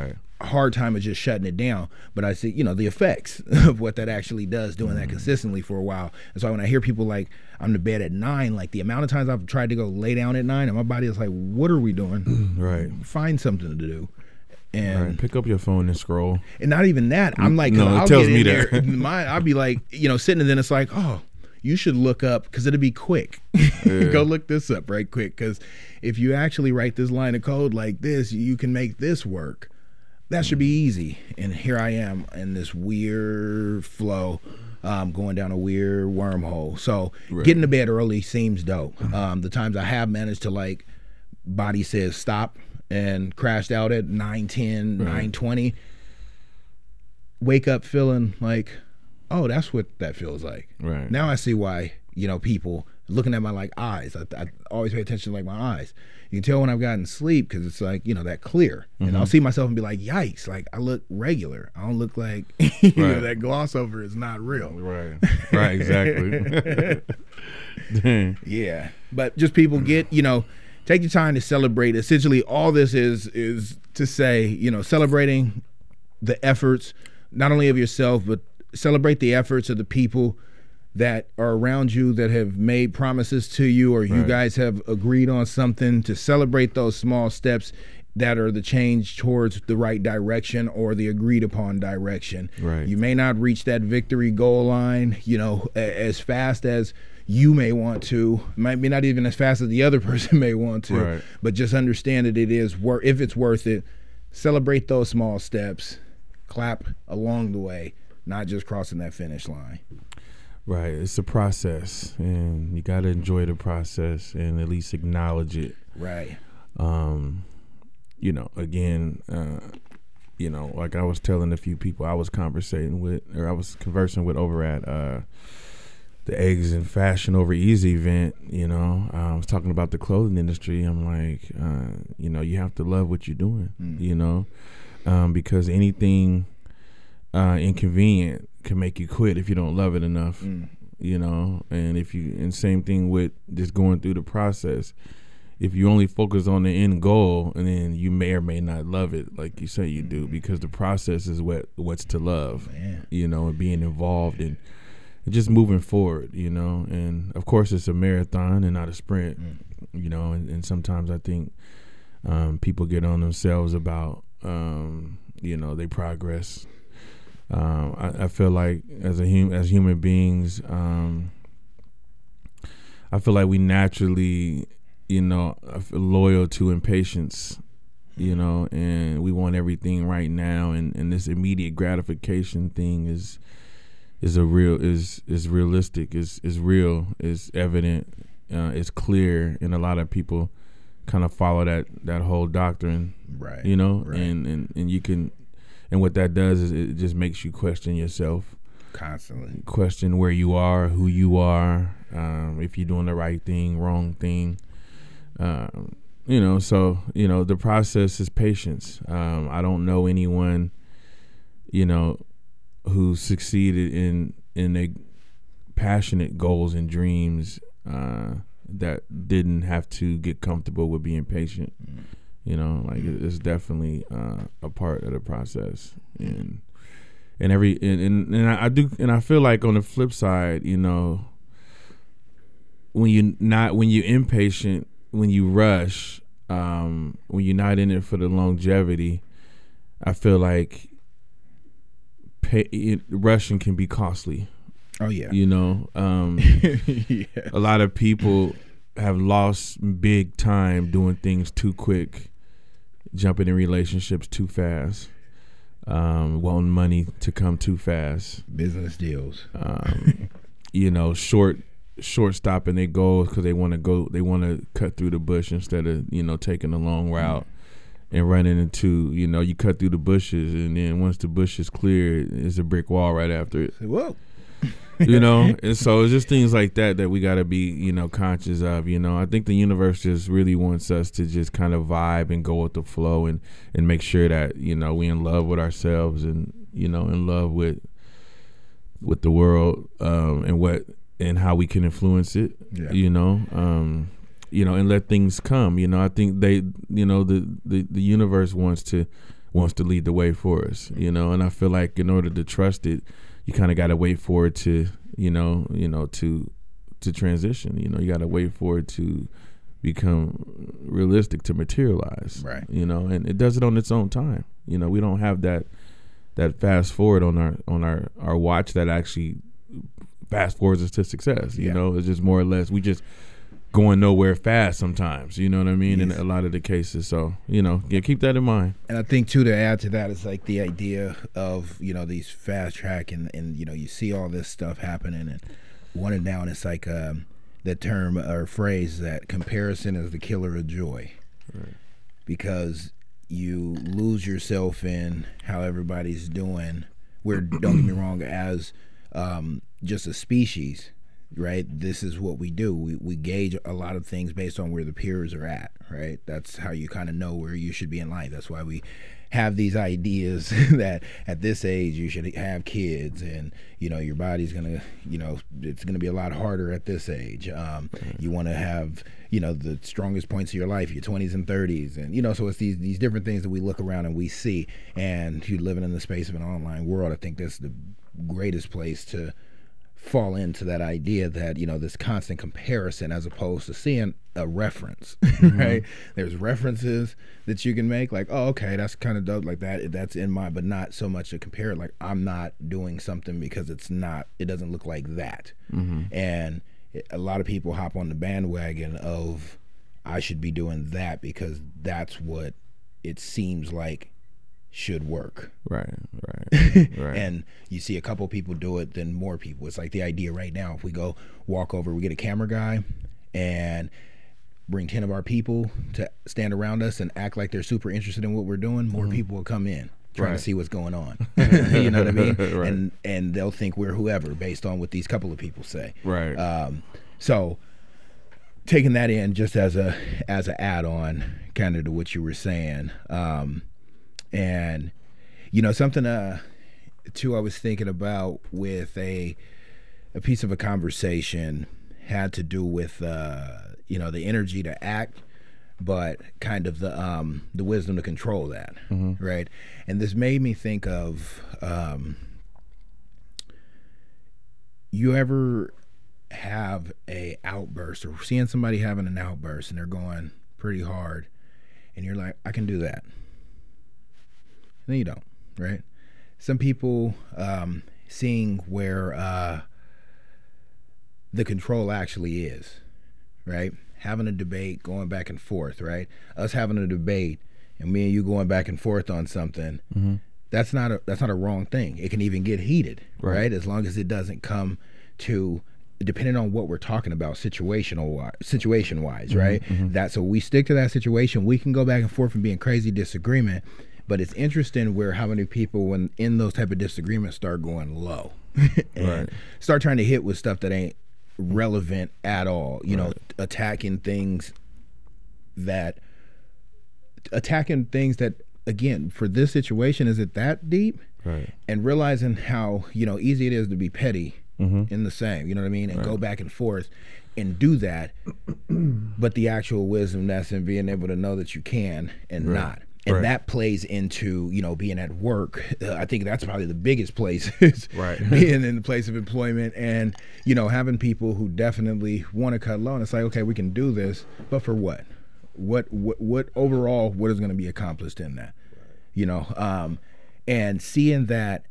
[SPEAKER 7] hard time of just shutting it down, but I see, the effects of what that actually does, doing that consistently for a while. And so when I hear people like, I'm to bed at 9, like the amount of times I've tried to go lay down at 9 and my body is like, what are we doing?
[SPEAKER 6] Right.
[SPEAKER 7] Find something to do. And
[SPEAKER 6] pick up your phone and scroll.
[SPEAKER 7] And not even that. I'm like,
[SPEAKER 6] no,
[SPEAKER 7] I'll
[SPEAKER 6] it tells
[SPEAKER 7] get in
[SPEAKER 6] me
[SPEAKER 7] there,
[SPEAKER 6] that.
[SPEAKER 7] I'll be like, sitting, and then it's like, oh, you should look up, because it'll be quick. Yeah. Go look this up right quick, because if you actually write this line of code like this, you can make this work. That should be easy. And here I am in this weird flow, going down a weird wormhole. So getting to bed early seems dope. The times I have managed to, like, body says stop and crashed out at 9:10, 9:20, wake up feeling like, oh, that's what that feels like. Right. Now I see why, people looking at my eyes. I always pay attention to my eyes. You can tell when I've gotten sleep, because it's like, that clear. And I'll see myself and be like, yikes, like I look regular. I don't look like that gloss over is not real.
[SPEAKER 6] Right. Right, exactly.
[SPEAKER 7] Yeah. But just people get, take your time to celebrate. Essentially, all this is to say, celebrating the efforts, not only of yourself, but celebrate the efforts of the people that are around you that have made promises to you, or you guys have agreed on something. To celebrate those small steps that are the change towards the right direction or the agreed upon direction. Right. You may not reach that victory goal line, as fast as you may want to, might be not even as fast as the other person may want to, but just understand that it is if it's worth it, celebrate those small steps, clap along the way, not just crossing that finish line.
[SPEAKER 6] Right. It's a process, and you got to enjoy the process and at least acknowledge it. Right. Again, like I was telling a few people I was conversing with over at the Eggs and Fashion Over Easy event, I was talking about the clothing industry. I'm like, you have to love what you're doing, because anything inconvenient can make you quit if you don't love it enough, and and same thing with just going through the process. If you only focus on the end goal, and then you may or may not love it like you say you do, because the process is what's to love, and being involved and just moving forward, and of course it's a marathon and not a sprint, and sometimes I think people get on themselves about their progress. I feel like as human beings, I feel like we naturally, loyal to impatience, and we want everything right now, and this immediate gratification thing is realistic, is real, is evident, is clear, and a lot of people kind of follow that whole doctrine, right? And you can. And what that does is it just makes you question yourself constantly. Question where you are, who you are, if you're doing the right thing, wrong thing. So the process is patience. I don't know anyone, who succeeded in their passionate goals and dreams that didn't have to get comfortable with being patient. It's definitely a part of the process, and I feel like on the flip side, when you're impatient, when you rush, when you're not in it for the longevity, I feel like rushing can be costly.
[SPEAKER 7] Oh yeah,
[SPEAKER 6] yeah. A lot of people have lost big time doing things too quick. Jumping in relationships too fast, wanting money to come too fast,
[SPEAKER 7] business deals,
[SPEAKER 6] short stopping their goals because they want to cut through the bush instead of taking the long route and running into you cut through the bushes, and then once the bush is clear, it's a brick wall right after it.
[SPEAKER 7] Whoa.
[SPEAKER 6] And so it's just things like that we got to be, conscious of. I think the universe just really wants us to just kind of vibe and go with the flow and make sure that, we in love with ourselves and, in love with the world, and how we can influence it, and let things come. I think the universe wants wants to lead the way for us, you know. And I feel like in order to trust it, you kind of got to wait for it to, to transition. You know, you got to wait for it to become realistic, to materialize.
[SPEAKER 7] Right.
[SPEAKER 6] You know, and it does it on its own time. You know, we don't have that fast forward on our watch that actually fast forwards us to success. You know, it's just more or less we just going nowhere fast sometimes, you know what I mean? Yes. In a lot of the cases. So, keep that in mind.
[SPEAKER 7] And I think too, to add to that, is like the idea of, these fast track and you see all this stuff happening, and one and down, it's like the term or phrase that comparison is the killer of joy. Right. Because you lose yourself in how everybody's doing, where, don't get me wrong, as just a species, right? This is what we do. We gauge a lot of things based on where the peers are at, right? That's how you kind of know where you should be in life. That's why we have these ideas that at this age you should have kids, and your body's gonna, it's gonna be a lot harder at this age. You want to have, the strongest points of your life, your 20s and 30s, and so it's these different things that we look around and we see. And you living in the space of an online world, I think that's the greatest place to fall into that idea that this constant comparison, as opposed to seeing a reference. Right? There's references that you can make, like, oh, okay, that's kind of dope, like that's in my, but not so much to compare, like, I'm not doing something because it doesn't look like that. And a lot of people hop on the bandwagon of, I should be doing that because that's what it seems like should work. Right. And you see a couple people do it, then more people. It's like the idea right now, if we go walk over, we get a camera guy and bring 10 of our people to stand around us and act like they're super interested in what we're doing, more people will come in trying to see what's going on. You know what I mean? Right. And they'll think we're whoever based on what these couple of people say.
[SPEAKER 6] Right.
[SPEAKER 7] So taking that in just as a add-on kind of to what you were saying, and something too I was thinking about with a piece of a conversation had to do with the energy to act, but kind of the wisdom to control that, right? And this made me think of, you ever have a outburst, or seeing somebody having an outburst and they're going pretty hard, and you're like, I can do that. And then you don't, right? Some people seeing where the control actually is, right? Having a debate, going back and forth, right? Us having a debate and me and you going back and forth on something, that's not a wrong thing. It can even get heated, right? As long as it doesn't come to, depending on what we're talking about, situation wise, right? So we stick to that situation. We can go back and forth and be in crazy disagreement. But it's interesting where how many people, when in those type of disagreements, start going low and start trying to hit with stuff that ain't relevant at all. Attacking things that, again, for this situation, is it that deep? Right. And realizing how easy it is to be petty in the same. You know what I mean? And go back and forth and do that. But the actual wisdom that's in being able to know that you can and not. And that plays into, being at work. I think that's probably the biggest place, is being in the place of employment and, having people who definitely want to cut low. And it's like, okay, we can do this, but for what? What overall, what is going to be accomplished in that? And seeing that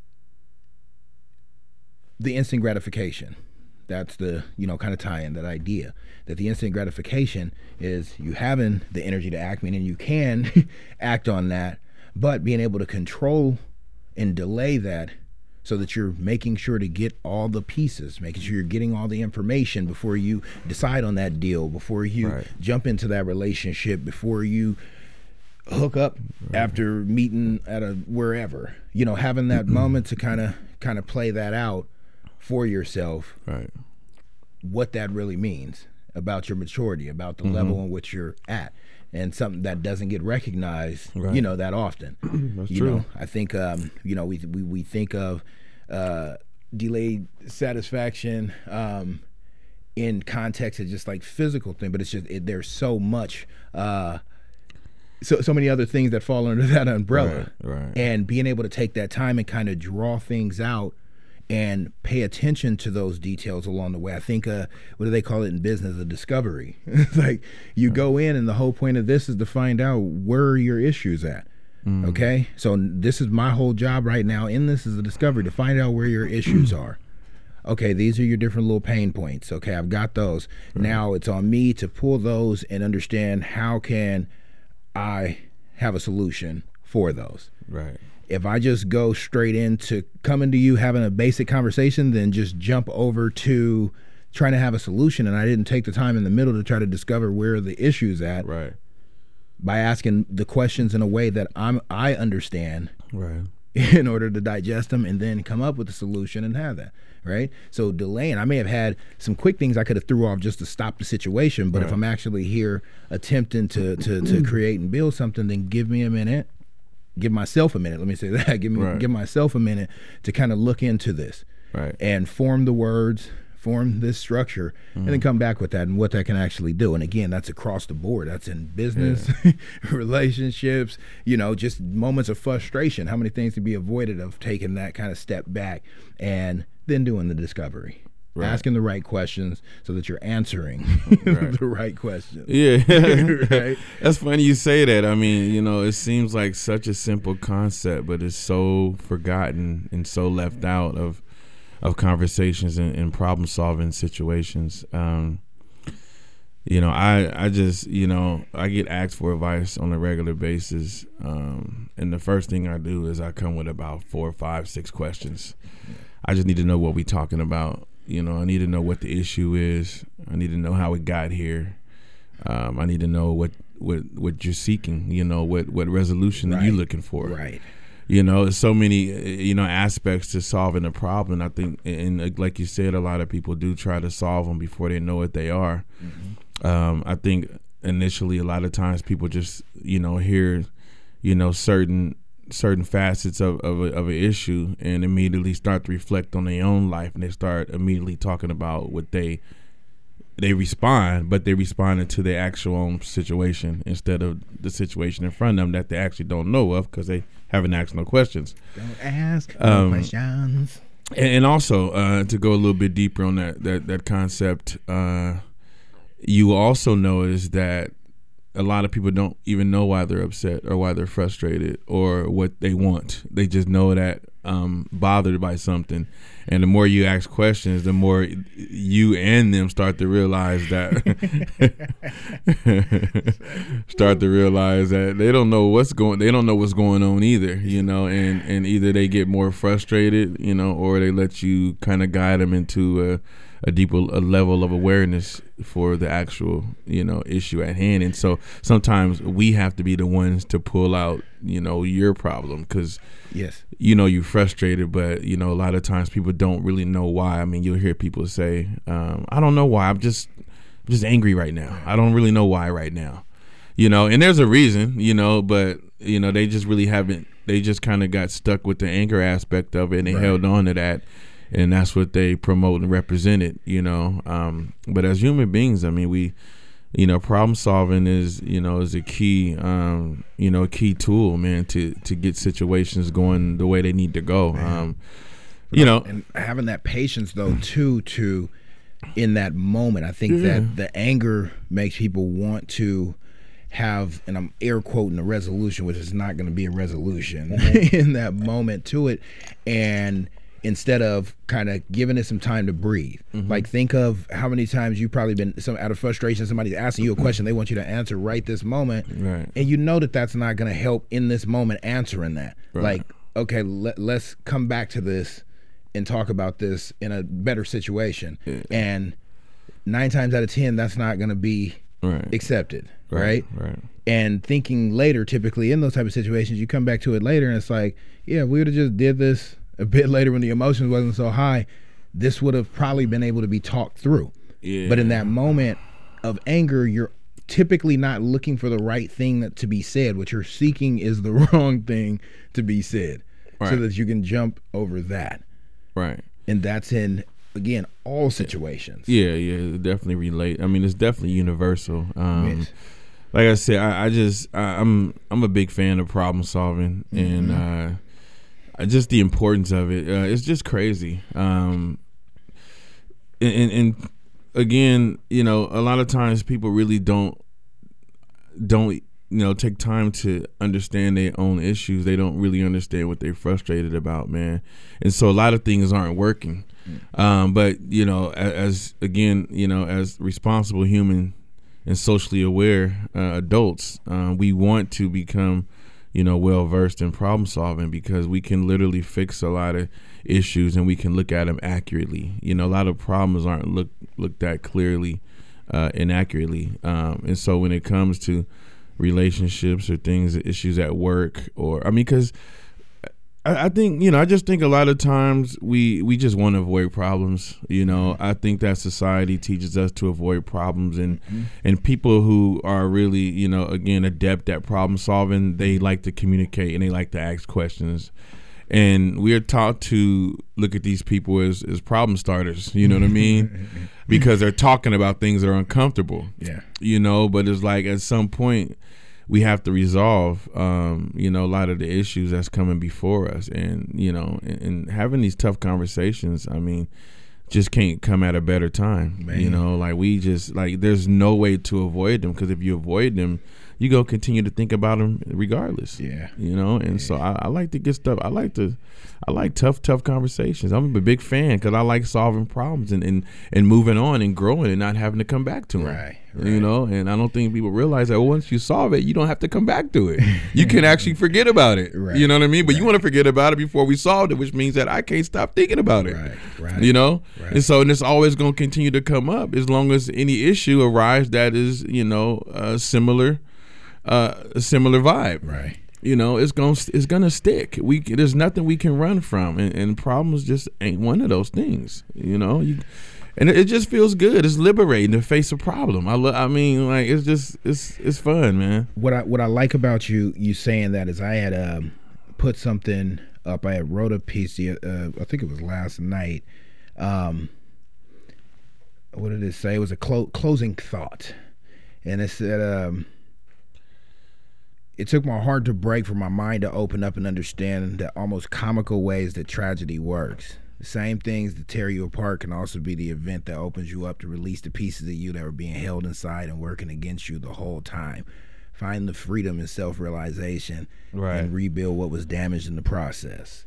[SPEAKER 7] the instant gratification, that's the, kind of tie in that idea that the instant gratification is you having the energy to act, meaning you can act on that, but being able to control and delay that so that you're making sure to get all the pieces, making sure you're getting all the information before you decide on that deal, before you jump into that relationship, before you hook up after meeting at a wherever, having that moment to kind of play that out for yourself, what that really means about your maturity, about the level in which you're at, and something that doesn't get recognized, that often.
[SPEAKER 6] That's true.
[SPEAKER 7] I think, we think of delayed satisfaction in context of just like physical thing, but it's just there's so much so many other things that fall under that umbrella.
[SPEAKER 6] Right.
[SPEAKER 7] And being able to take that time and kind of draw things out and pay attention to those details along the way. I think, what do they call it in business? A discovery. It's like you go in, and the whole point of this is to find out where are your issues at. Okay? So this is my whole job right now in this is a discovery, to find out where your issues are. Okay, these are your different little pain points. Okay, I've got those. Now it's on me to pull those and understand how can I have a solution for those.
[SPEAKER 6] Right.
[SPEAKER 7] If I just go straight into coming to you, having a basic conversation, then just jump over to trying to have a solution, and I didn't take the time in the middle to try to discover where the issue's at,
[SPEAKER 6] right,
[SPEAKER 7] by asking the questions in a way that I understand,
[SPEAKER 6] right,
[SPEAKER 7] in order to digest them and then come up with a solution and have that, right? So delaying, I may have had some quick things I could have threw off just to stop the situation, but if I'm actually here attempting to create and build something, then give me a minute. Give myself a minute. Let me say that. Give myself a minute to kind of look into this, and form the words, form this structure, and then come back with that and what that can actually do. And again, that's across the board. That's in business, relationships. Just moments of frustration. How many things to be avoided of taking that kind of step back and then doing the discovery. Asking the right questions so that you're answering the right questions.
[SPEAKER 6] Yeah. Right? That's funny you say that. I mean, it seems like such a simple concept, but it's so forgotten and so left out of conversations and problem solving situations. I just, I get asked for advice on a regular basis. And the first thing I do is I come with about 4, 5, 6 questions. I just need to know what we're talking about. I need to know what the issue is. I need to know how it got here. I need to know what you're seeking. What resolution are you looking for?
[SPEAKER 7] Right.
[SPEAKER 6] There's so many aspects to solving a problem. I think, and like you said, a lot of people do try to solve them before they know what they are. I think initially, a lot of times people just hear certain facets of an issue and immediately start to reflect on their own life, and they start immediately talking about what they respond, but they responded to their actual own situation instead of the situation in front of them that they actually don't know of because they haven't asked no questions.
[SPEAKER 7] Don't ask no questions.
[SPEAKER 6] And also to go a little bit deeper on that concept, you also notice that a lot of people don't even know why they're upset or why they're frustrated or what they want. They just know that bothered by something. And the more you ask questions, the more you and them start to realize that they don't know what's going on either, and either they get more frustrated, or they let you kind of guide them into a deeper level of awareness for the actual, issue at hand. And so sometimes we have to be the ones to pull out, your problem because, you're frustrated, but, a lot of times people don't really know why. I mean, you'll hear people say, I don't know why. I'm just angry right now. I don't really know why right now, and there's a reason, but, they just really haven't, they just kind of got stuck with the anger aspect of it and they held on to that. And that's what they promote and represented, But as human beings, I mean, we, problem solving is a key, key tool, man, to get situations going the way they need to go.
[SPEAKER 7] And having that patience though too, to in that moment, I think that the anger makes people want to have, and I'm air quoting, a resolution, which is not going to be a resolution in that moment to it, and instead of kind of giving it some time to breathe. Like think of how many times you've probably been out of frustration, somebody's asking you a question they want you to answer right this moment, and that's not going to help in this moment answering that. Like, okay, let's come back to this and talk about this in a better situation. And 9 times out of 10, that's not going to be accepted, right? And thinking later, typically in those type of situations, you come back to it later and it's like, we would have just did this a bit later when the emotions wasn't so high, this would have probably been able to be talked through. But in that moment of anger, you're typically not looking for the right thing to be said. What you're seeking is the wrong thing to be said, so that you can jump over that. And that's in, again, all situations.
[SPEAKER 6] Yeah, definitely relate. I mean, it's definitely universal. like I said, I'm a big fan of problem solving, and just the importance of it. It's just crazy. And again, you know, a lot of times people really don't take time to understand their own issues. They don't really understand what they're frustrated about, man. And so a lot of things aren't working. But you know, as responsible human and socially aware adults, we want to become, you know, well versed in problem solving, because we can literally fix a lot of issues and we can look at them accurately. You know, a lot of problems aren't looked at clearly and accurately. And so when it comes to relationships or issues at work, because I think, you know, I just think a lot of times we just want to avoid problems. You know, I think that society teaches us to avoid problems, and people who are really, you know, again, adept at problem solving, they like to communicate and they like to ask questions. And we are taught to look at these people as problem starters, you know what I mean? Because they're talking about things that are uncomfortable. Yeah. You know, but it's like at some point we have to resolve, you know, a lot of the issues that's coming before us. And, you know, and having these tough conversations, I mean, just can't come at a better time. Man. You know, like there's no way to avoid them, because if you avoid them, you go continue to think about them regardless. Yeah. You know, and so I like to get stuff. I like tough conversations. I'm a big fan because I like solving problems and moving on and growing and not having to come back to them. Right. You know, and I don't think people realize that once you solve it, you don't have to come back to it. You can actually forget about it. Right. You know what I mean? But you want to forget about it before we solved it, which means that I can't stop thinking about it. Right. You know? Right. And so, and it's always going to continue to come up as long as any issue arrives that is, you know, a similar vibe. Right. You know, it's gonna stick. There's nothing we can run from, and problems just ain't one of those things. You know, and it just feels good. It's liberating to face a problem. I mean, like it's fun, man.
[SPEAKER 7] What I like about you saying that is I had put something up. I had wrote a piece. I think it was last night. What did it say? It was a closing thought, and it said. It took my heart to break for my mind to open up and understand the almost comical ways that tragedy works. The same things that tear you apart can also be the event that opens you up to release the pieces of you that were being held inside and working against you the whole time. Find the freedom and self-realization and rebuild what was damaged in the process.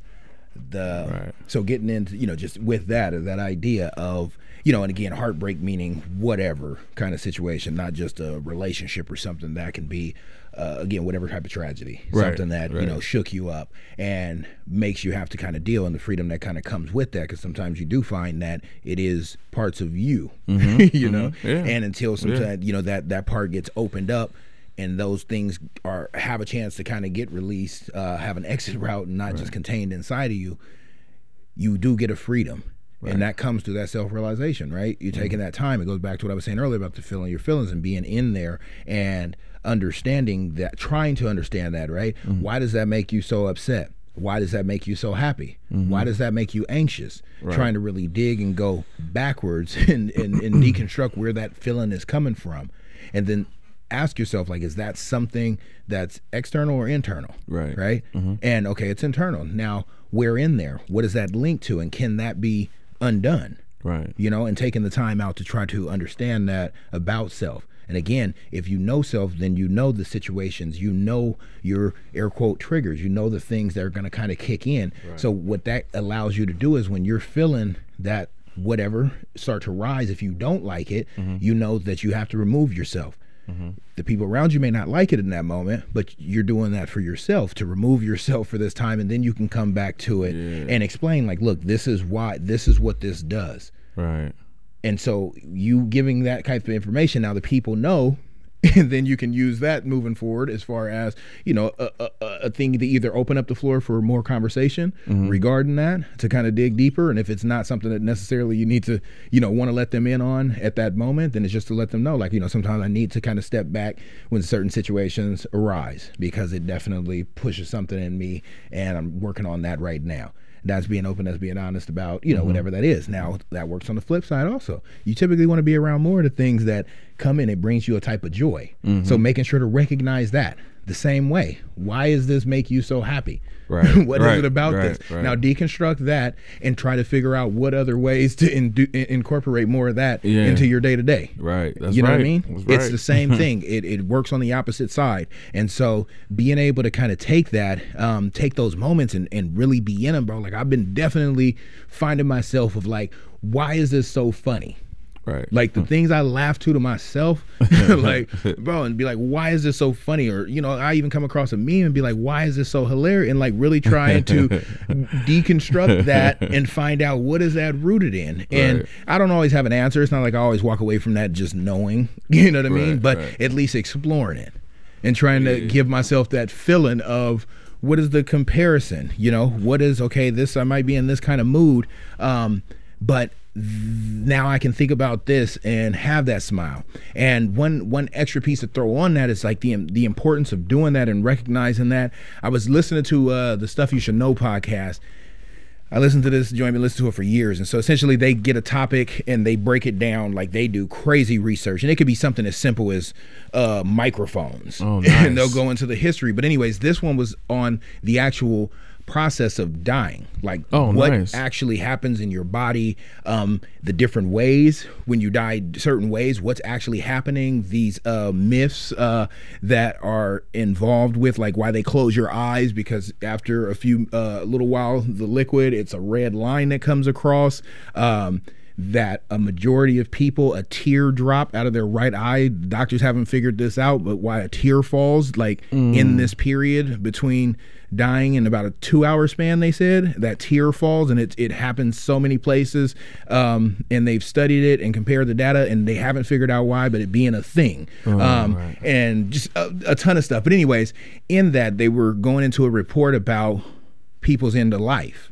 [SPEAKER 7] So getting into, you know, just with that idea of, you know, and again, heartbreak meaning whatever kind of situation, not just a relationship or something that can be, again, whatever type of tragedy, something that, you know, shook you up and makes you have to kind of deal, and the freedom that kind of comes with that, because sometimes you do find that it is parts of you, you know, and until sometimes, you know, that part gets opened up and those things have a chance to kind of get released, have an exit route and not just contained inside of you, you do get a freedom. And that comes through that self-realization, right? You're taking that time. It goes back to what I was saying earlier about feeling your feelings and being in there and understanding that, trying to understand that, right? Why does that make you so upset? Why does that make you so happy? Why does that make you anxious? Trying to really dig and go backwards and deconstruct where that feeling is coming from. And then ask yourself, like, is that something that's external or internal? Right? And okay, it's internal. Now, where in there? What does that link to? And can that be undone? You know, and taking the time out to try to understand that about self. And again, if you know self, then you know the situations, you know your air quote triggers, you know the things that are going to kind of kick in. So what that allows you to do is when you're feeling that whatever start to rise, if you don't like it, you know that you have to remove yourself. The people around you may not like it in that moment, but you're doing that for yourself, to remove yourself for this time, and then you can come back to it and explain, like, look, this is why, this is what this does. And so you giving that type of information, now the people know, and then you can use that moving forward as far as, you know, a thing to either open up the floor for more conversation regarding that, to kind of dig deeper. And if it's not something that necessarily you need to, you know, want to let them in on at that moment, then it's just to let them know, like, you know, sometimes I need to kind of step back when certain situations arise, because it definitely pushes something in me, and I'm working on that right now. That's being open, that's being honest about, you know, whatever that is. Now, that works on the flip side also. You typically want to be around more of the things that come in, it brings you a type of joy. So making sure to recognize that the same way. Why does this make you so happy?
[SPEAKER 6] Right.
[SPEAKER 7] What is it about this? Right. Now deconstruct that and try to figure out what other ways to incorporate more of that into your day to day.
[SPEAKER 6] Right. That's
[SPEAKER 7] you know
[SPEAKER 6] right.
[SPEAKER 7] what I mean?
[SPEAKER 6] That's right.
[SPEAKER 7] It's the same thing. It works on the opposite side. And so being able to kind of take that, take those moments and really be in them, bro. Like I've been definitely finding myself of like, why is this so funny?
[SPEAKER 6] Right.
[SPEAKER 7] Like the things I laugh to myself, like, bro, and be like, why is this so funny? Or, you know, I even come across a meme and be like, why is this so hilarious? And like really trying to deconstruct that and find out what is that rooted in. And I don't always have an answer. It's not like I always walk away from that just knowing, you know what I mean? But at least exploring it and trying to give myself that feeling of what is the comparison, you know, what is, okay, this, I might be in this kind of mood. But now I can think about this and have that smile. And one extra piece to throw on that is like the importance of doing that and recognizing that. I was listening to the Stuff You Should Know podcast. I listened to this joint, been listening to it for years. And so essentially they get a topic and they break it down like they do crazy research. And it could be something as simple as microphones.
[SPEAKER 6] Oh, nice.
[SPEAKER 7] And they'll go into the history. But anyways, this one was on the actual process of dying, like what actually happens in your body, the different ways when you die, certain ways, what's actually happening, these myths that are involved with like why they close your eyes, because after a few little while the liquid, it's a red line that comes across, that a majority of people, a tear drop out of their right eye. Doctors haven't figured this out, but why a tear falls like in this period between dying in about a 2-hour span, they said that tear falls, and it happens so many places, and they've studied it and compared the data, and they haven't figured out why, but it being a thing, and just a ton of stuff. But anyways, in that they were going into a report about people's end of life,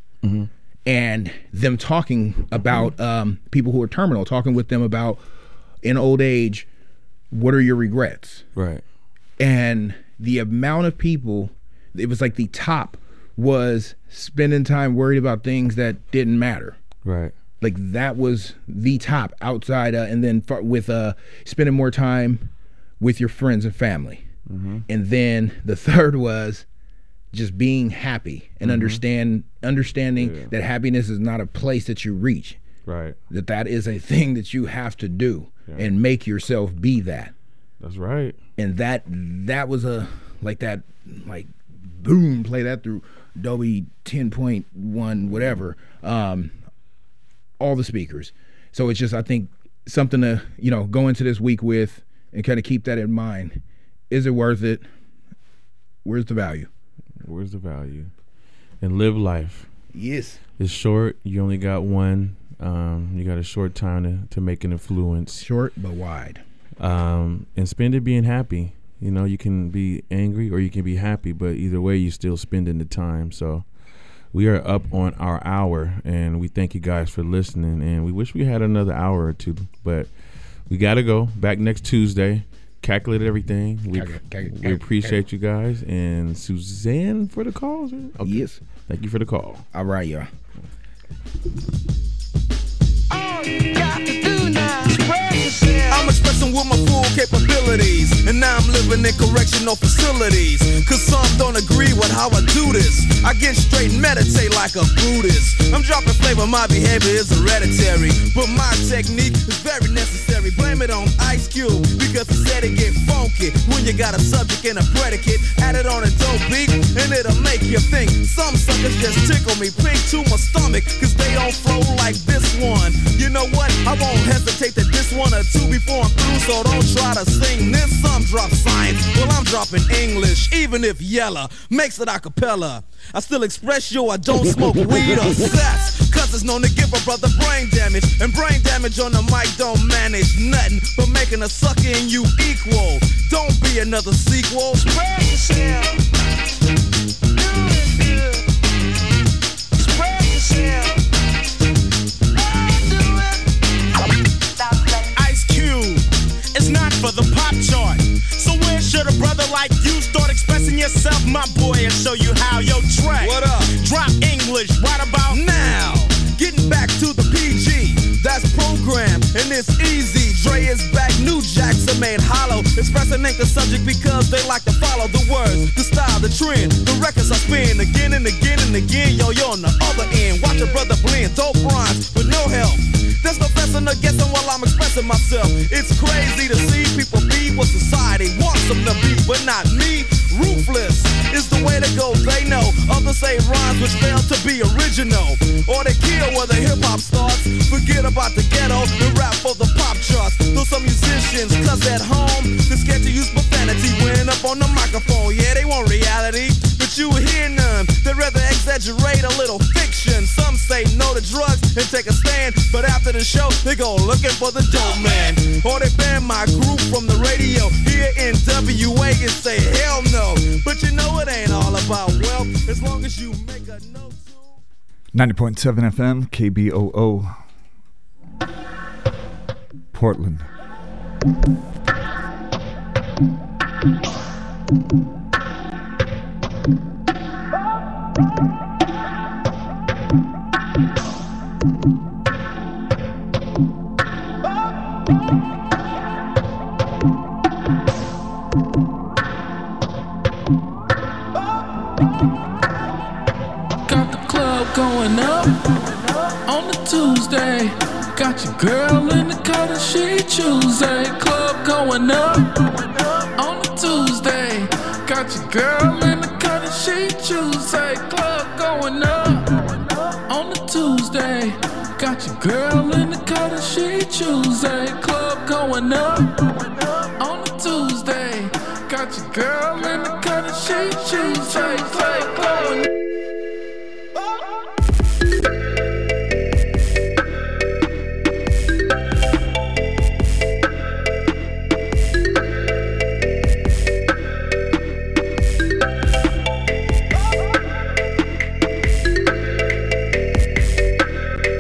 [SPEAKER 7] and them talking about people who are terminal, talking with them about in old age, what are your regrets?
[SPEAKER 6] Right.
[SPEAKER 7] And the amount of people, it was like the top was spending time worried about things that didn't matter.
[SPEAKER 6] Right.
[SPEAKER 7] Like that was the top outside, and then with spending more time with your friends and family. And then the third was just being happy and understanding that happiness is not a place that you reach.
[SPEAKER 6] Right.
[SPEAKER 7] That is a thing that you have to do and make yourself be that.
[SPEAKER 6] That's right.
[SPEAKER 7] And that was boom, play that through Dolby 10.1 whatever, all the speakers. So it's just, I think, something to, you know, go into this week with and kind of keep that in mind. Is it worth it? Where's the value?
[SPEAKER 6] Where's the value? And live life.
[SPEAKER 7] Yes.
[SPEAKER 6] It's short. You only got one. You got a short time to make an influence.
[SPEAKER 7] Short but wide.
[SPEAKER 6] And spend it being happy. You know, you can be angry or you can be happy, but either way, you're still spending the time. So we are up on our hour, and we thank you guys for listening. And we wish we had another hour or two, but we got to go. Back next Tuesday. Calculated everything. We appreciate you guys. And Suzanne for the calls. Okay.
[SPEAKER 7] Yes.
[SPEAKER 6] Thank you for the call.
[SPEAKER 7] All right, y'all.
[SPEAKER 5] I'm expressing with my full capabilities, and now I'm living in correctional facilities. Cause some don't agree with how I do this. I get straight and meditate like a Buddhist. I'm dropping flavor, my behavior is hereditary, but my technique is very necessary. Blame it on Ice Cube, because he said it get funky when you got a subject and a predicate. Add it on a dope beat, and it'll make you think. Some suckers just tickle me pink to my stomach, cause they don't flow like this one. You know what? I won't hesitate to diss one or two before I'm through, so don't try to sing this. Some drop science, well I'm dropping English, even if Yella makes it a cappella. I still express yo, I don't smoke weed or sex, cause it's known to give a brother brain damage, and brain damage on the mic don't manage nothing but making a sucker in you equal. Don't be another sequel. Spread yourself. Do it good. Spread yourself. It's not for the pop chart. So where should a brother like you start expressing yourself, my boy, and show you how? Yo, track. What up? Drop English right about now. Getting back to the PG. That's program, and it's easy. Dre is back, new jacks are made hollow. Expressing ain't the subject because they like to follow the words, the style, the trend, the records I spin again and again and again. Yo, you're on the other end. Watch a brother blend, dope rhymes with no help. There's no guessing or guessing while I'm expressing myself. It's crazy to see people be what society wants them to be, but not me. Ruthless is the way to go, they know. Others say rhymes which fail to be original, or they kill where the hip-hop starts. Forget about the ghetto and rap for the pop charts. Though some musicians cuss at home, they're scared to use profanity when up on the microphone. Yeah, they want reality, but you hear none. They'd rather exaggerate a little fiction. Some say no to drugs and take a stand, but after the show, they go looking for the dope man. Or they ban my group from the radio here in WA and say hell no. But you know it ain't all about wealth as long as you make a note.
[SPEAKER 9] 90.7 FM, KBOO, Portland.
[SPEAKER 10] Got the club going up on the Tuesday. Got your girl in the cut and she Tuesday. Club going up on the Tuesday. Got your girl in the cut and she Tuesday. Club going up on the Tuesday. Got your girl in the cut and she Tuesday. Club going up on the Tuesday. Got your girl in the